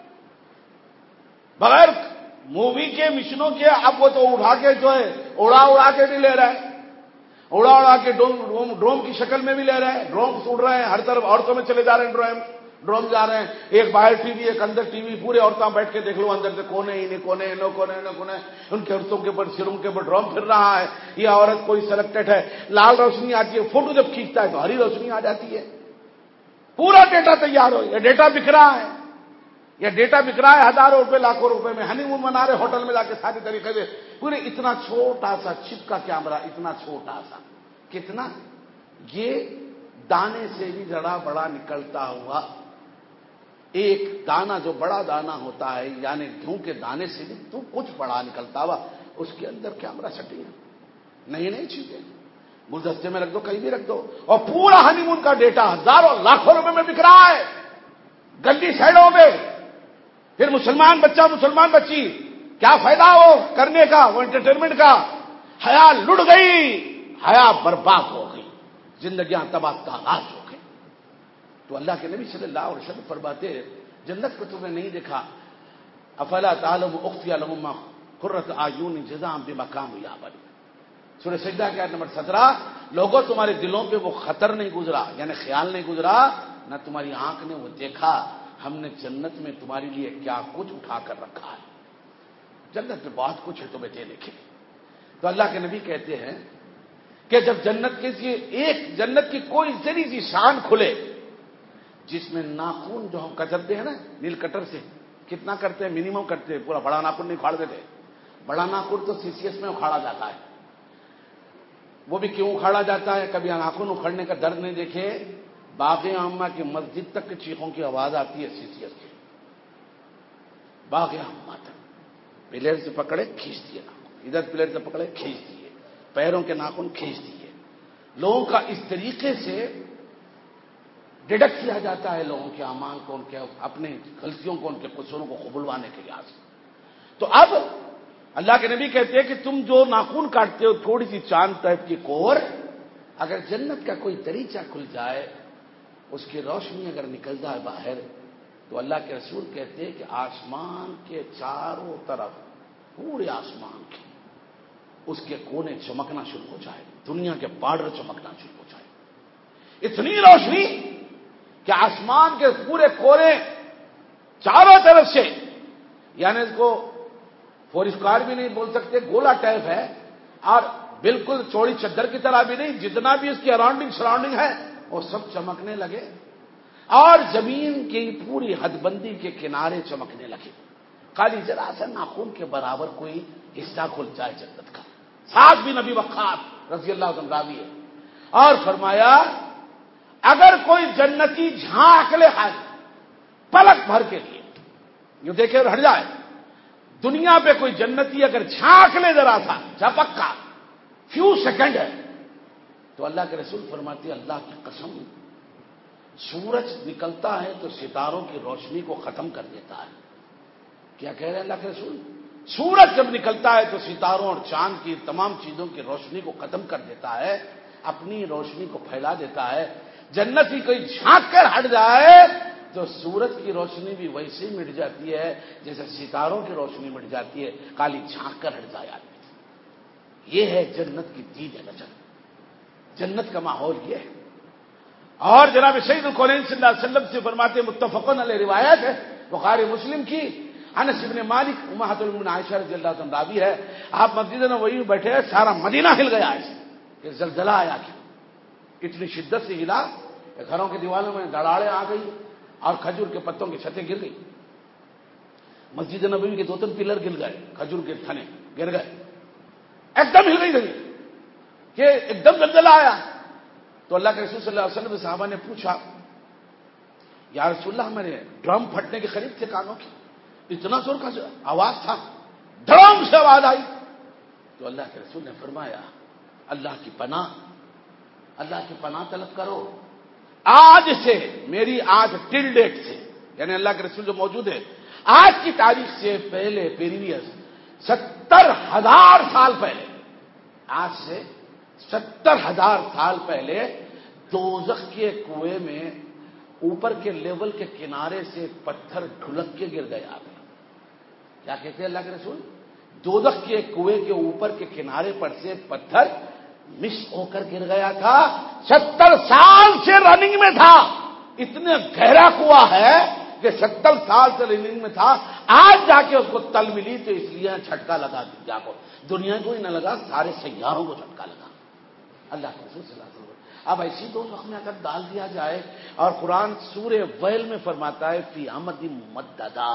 بغیر مووی کے مشنوں کے اب وہ تو اٹھا کے جو ہے اڑا اڑا کے بھی لے رہا ہے، اڑا اڑا کے ڈرون ڈرون کی شکل میں بھی لے رہے ہیں، ڈرون اڑ رہے ہیں، ہر طرف عورتوں میں چلے جا رہے ہیں، ڈرون ڈرون جا رہے ہیں، ایک باہر ٹی وی ایک اندر ٹی وی، پورے عورتیں بیٹھ کے دیکھ لو اندر سے، کونے ہی نہیں کونے نو کونے نو کونے، ان کے عورتوں کے اوپر سروں کے اوپر ڈرون پھر رہا ہے، یہ عورت کوئی سلیکٹڈ ہے، لال روشنی آتی ہے، فوٹو جب کھینچتا ہے تو ہری روشنی آ جاتی ہے، پورا ڈیٹا تیار ہو، یہ ڈیٹا بک رہا ہے، یہ ڈیٹا بک رہا ہے ہزاروں روپے لاکھوں روپے میں، ہنی مون منا رہے ہوٹل میں جا کے سارے طریقے سے، پورے اتنا چھوٹا سا چپ کا کیمرہ، اتنا چھوٹا سا، کتنا، یہ دانے سے بھی ذرا بڑا نکلتا ہوا، ایک دانا جو بڑا دانا ہوتا ہے، یعنی گیہوں کے دانے سے بھی تو کچھ بڑا نکلتا ہوا، اس کے اندر کیمرہ سٹی ہے، نہیں نہیں چیزیں گلدستے میں رکھ دو، کہیں بھی رکھ دو، اور پورا ہنی مون کا ڈیٹا ہزاروں لاکھوں روپے میں بک رہا ہے گندی سائڈوں میں، پھر مسلمان بچہ مسلمان بچی کیا فائدہ وہ کرنے کا، وہ انٹرٹینمنٹ کا، حیا لٹ گئی، حیا برباد ہو گئی، زندگیاں تباہ تاراج ہو گئی۔ تو اللہ کے نبی صلی اللہ علیہ وسلم فرماتے ہیں، جنت کو تمہیں نہیں دیکھا، افلا تعلم اخفی لهم قرۃ اعین جزاء بما كانوا یعملون، سورہ سجدہ کی آیت نمبر سترہ، لوگوں تمہارے دلوں پہ وہ خطر نہیں گزرا، یعنی خیال نہیں گزرا، نہ تمہاری آنکھ نے وہ دیکھا، ہم نے جنت میں تمہارے لیے کیا کچھ اٹھا کر رکھا ہے، جنت میں بہت کچھ ہے تمہیں دینے کے لیے۔ تو اللہ کے نبی کہتے ہیں کہ جب جنت کے لیے ایک جنت کی کوئی ذری سی شان کھلے، جس میں ناخن جو ہم کترتے ہیں نا نیل کٹر سے، کتنا کرتے ہیں، منیمم کرتے ہیں، پورا بڑا ناخن نہیں اکھاڑ دیتے، بڑا ناخن تو سی سی ایس میں اکھاڑا جاتا ہے، وہ بھی کیوں اکھاڑا جاتا ہے، کبھی ناخن اکھڑنے کا درد نہیں دیکھے، باغ عامہ کی مسجد تک کی چیخوں کی آواز آتی ہے سی سی ایس کی، باغ عامہ تک، پلیٹ سے پکڑے کھینچ دیے ناخن، ادھر پلیٹ سے پکڑے کھینچ دیے، پیروں کے ناخن کھینچ دیے، لوگوں کا اس طریقے سے ڈیڈکٹ کیا جاتا ہے لوگوں کے اعمال کو، ان کے اپنے غلطیوں کو، ان کے قصوروں کو قبولوانے کے لحاظ سے۔ تو اب اللہ کے نبی کہتے ہیں کہ تم جو ناخن کاٹتے ہو تھوڑی سی چاند ٹائپ کی کور، اگر جنت کا کوئی دریچہ کھل جائے، اس کی روشنی اگر نکل جائے باہر، تو اللہ کے رسول کہتے ہیں کہ آسمان کے چاروں طرف، پورے آسمان کے اس کے کونے چمکنا شروع ہو جائے، دنیا کے بارڈر چمکنا شروع ہو جائے، اتنی روشنی کہ آسمان کے پورے کونے چاروں طرف سے، یعنی اس کو فور اسکوائر بھی نہیں بول سکتے، گولا ٹائپ ہے، اور بالکل چوڑی چادر کی طرح بھی نہیں، جتنا بھی اس کی اراؤنڈنگ سراؤنڈنگ ہے وہ سب چمکنے لگے، اور زمین کی پوری حد بندی کے کنارے چمکنے لگے، خالی ذرا سا ناخن کے برابر کوئی حصہ کھل جائے جنت کا۔ سعد بن ابی وقاص رضی اللہ عنہ راوی ہے، اور فرمایا اگر کوئی جنتی جھانک لے حال پلک بھر کے لیے، یوں دیکھے اور ہٹ جائے، دنیا پہ کوئی جنتی اگر جھانک لے ذرا سا جھپک کا، فیو سیکنڈ ہے، تو اللہ کے رسول فرماتے ہیں اللہ کی قسم سورج نکلتا ہے تو ستاروں کی روشنی کو ختم کر دیتا ہے. کیا کہہ رہے ہیں اللہ کے رسول؟ سورج جب نکلتا ہے تو ستاروں اور چاند کی تمام چیزوں کی روشنی کو ختم کر دیتا ہے, اپنی روشنی کو پھیلا دیتا ہے. جنتی کوئی جھانک کر ہٹ جائے تو سورج کی روشنی بھی ویسے ہی مٹ جاتی ہے جیسے ستاروں کی روشنی مٹ جاتی ہے, کالی جھانک کر ہٹ جائے آدمی. یہ ہے جنت کی دید نظر, جنت کا ماحول یہ ہے. اور جناب سید الکونین صلی اللہ علیہ وسلم سے فرماتے متفقن علیہ روایت ہے بخاری مسلم کی, انس بن مالک امہات المؤمنین عائشہ رضی اللہ عنہا راوی ہے, آپ مسجد نبوی میں بیٹھے ہیں, سارا مدینہ ہل گیا ایسے کہ زلزلہ آیا کیا, اتنی شدت سے ہلا کہ گھروں کے دیواروں میں دراڑیں آ گئی اور کھجور کے پتوں کی چھتیں گر گئی. مسجد نبوی کے دو تین پلر گر گئے, کھجور کے تھنے گر گئے, ایک دم ہل گئی زمین کہ ایک دم زلزلہ آیا. تو اللہ کے رسول صلی اللہ علیہ وسلم صحابہ نے پوچھا یا رسول اللہ ہمارے ڈرم پھٹنے کے قریب تھے کانوں کی, اتنا زور کا آواز تھا, ڈرم سے آواز آئی. تو اللہ کے رسول نے فرمایا اللہ کی پناہ, اللہ کی پناہ طلب کرو. آج سے میری آج ٹل ڈیٹ سے, یعنی اللہ کے رسول جو موجود ہے آج کی تاریخ سے پہلے پریویس ستر ہزار سال پہلے, آج سے ستر ہزار سال پہلے دوزخ کے کنویں میں اوپر کے لیول کے کنارے سے پتھر ڈھلک کے گر گیا. کیا کہتے ہیں اللہ کے رسول؟ دوزخ کے کنویں کے اوپر کے کنارے پر سے پتھر مس ہو کر گر گیا تھا. ستر سال سے رننگ میں تھا, اتنے گہرا کنواں ہے کہ ستر سال سے رننگ میں تھا, آج جا کے اس کو تل ملی تو اس لیے جھٹکا لگا دنیا کو, دنیا کو ہی نہ لگا سارے سیاروں کو جھٹکا لگا. اللہ کے رسول صلی اللہ علیہ وسلم اب ایسی دو وقت میں اگر ڈال دیا جائے, اور قرآن سورہ ویل میں فرماتا ہے فی امد ممددہ,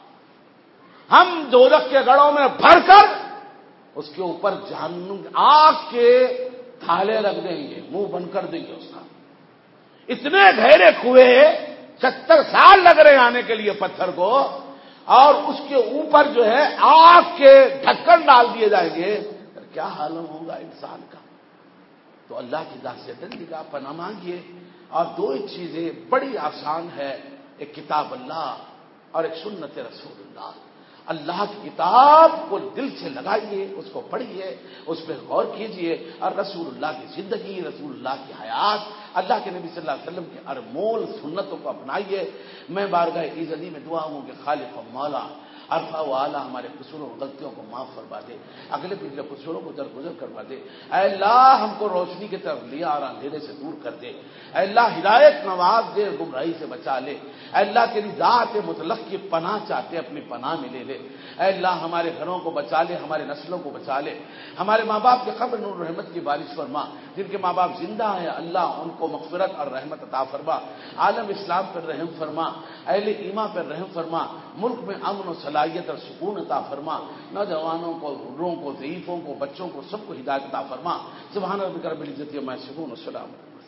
ہم دوزخ کے گڑھوں میں بھر کر اس کے اوپر جہنم آگ کے تھالے رکھ دیں گے, منہ بند کر دیں گے اس کا. اتنے گہرے کنویں ستر سال لگ رہے آنے کے لیے پتھر کو, اور اس کے اوپر جو ہے آگ کے ڈھکن ڈال دیے جائیں گے, کیا حال ہوگا انسان کا. تو اللہ کی ذات سے نگاہ پناہ مانگیے. اور دو ہی چیزیں بڑی آسان ہے, ایک کتاب اللہ اور ایک سنت رسول اللہ. اللہ کی کتاب کو دل سے لگائیے, اس کو پڑھیے, اس پہ غور کیجیے, اور رسول اللہ کی زندگی, رسول اللہ کی حیات, اللہ کے نبی صلی اللہ علیہ وسلم کے ارمول سنتوں کو اپنائیے. میں بارگاہ ایزدی میں دعا ہوں کہ خالق و مولا عرفہ و اعلیٰ ہمارے قصوروں اور غلطیوں کو معاف فرما دے, اگلے پچھلے قصوروں کو درگزر کروا دے. اے اللہ ہم کو روشنی کی طرف لیا اور اندھیرے سے دور کر دے. اے اللہ ہدایت نواز دے, گمراہی سے بچا لے. اے اللہ تیری ذات مطلق کی پناہ چاہتے اپنی پناہ میں لے لے. اے اللہ ہمارے گھروں کو بچا لے, ہمارے نسلوں کو بچا لے. ہمارے ماں باپ کے قبر نور رحمت کی بارش فرما, جن کے ماں باپ زندہ ہیں اللہ ان کو مغفرت اور رحمت عطا فرما. عالم اسلام پر رحم فرما, اہل ایمان پر رحم فرما, ملک میں امن و صلاحیت اور سکون عطا فرما. نوجوانوں کو, بوڑھوں کو, ضعیفوں کو, بچوں کو, سب کو ہدایت عطا فرما. سبحان ربک رب العزت عما یصفون, والسلام.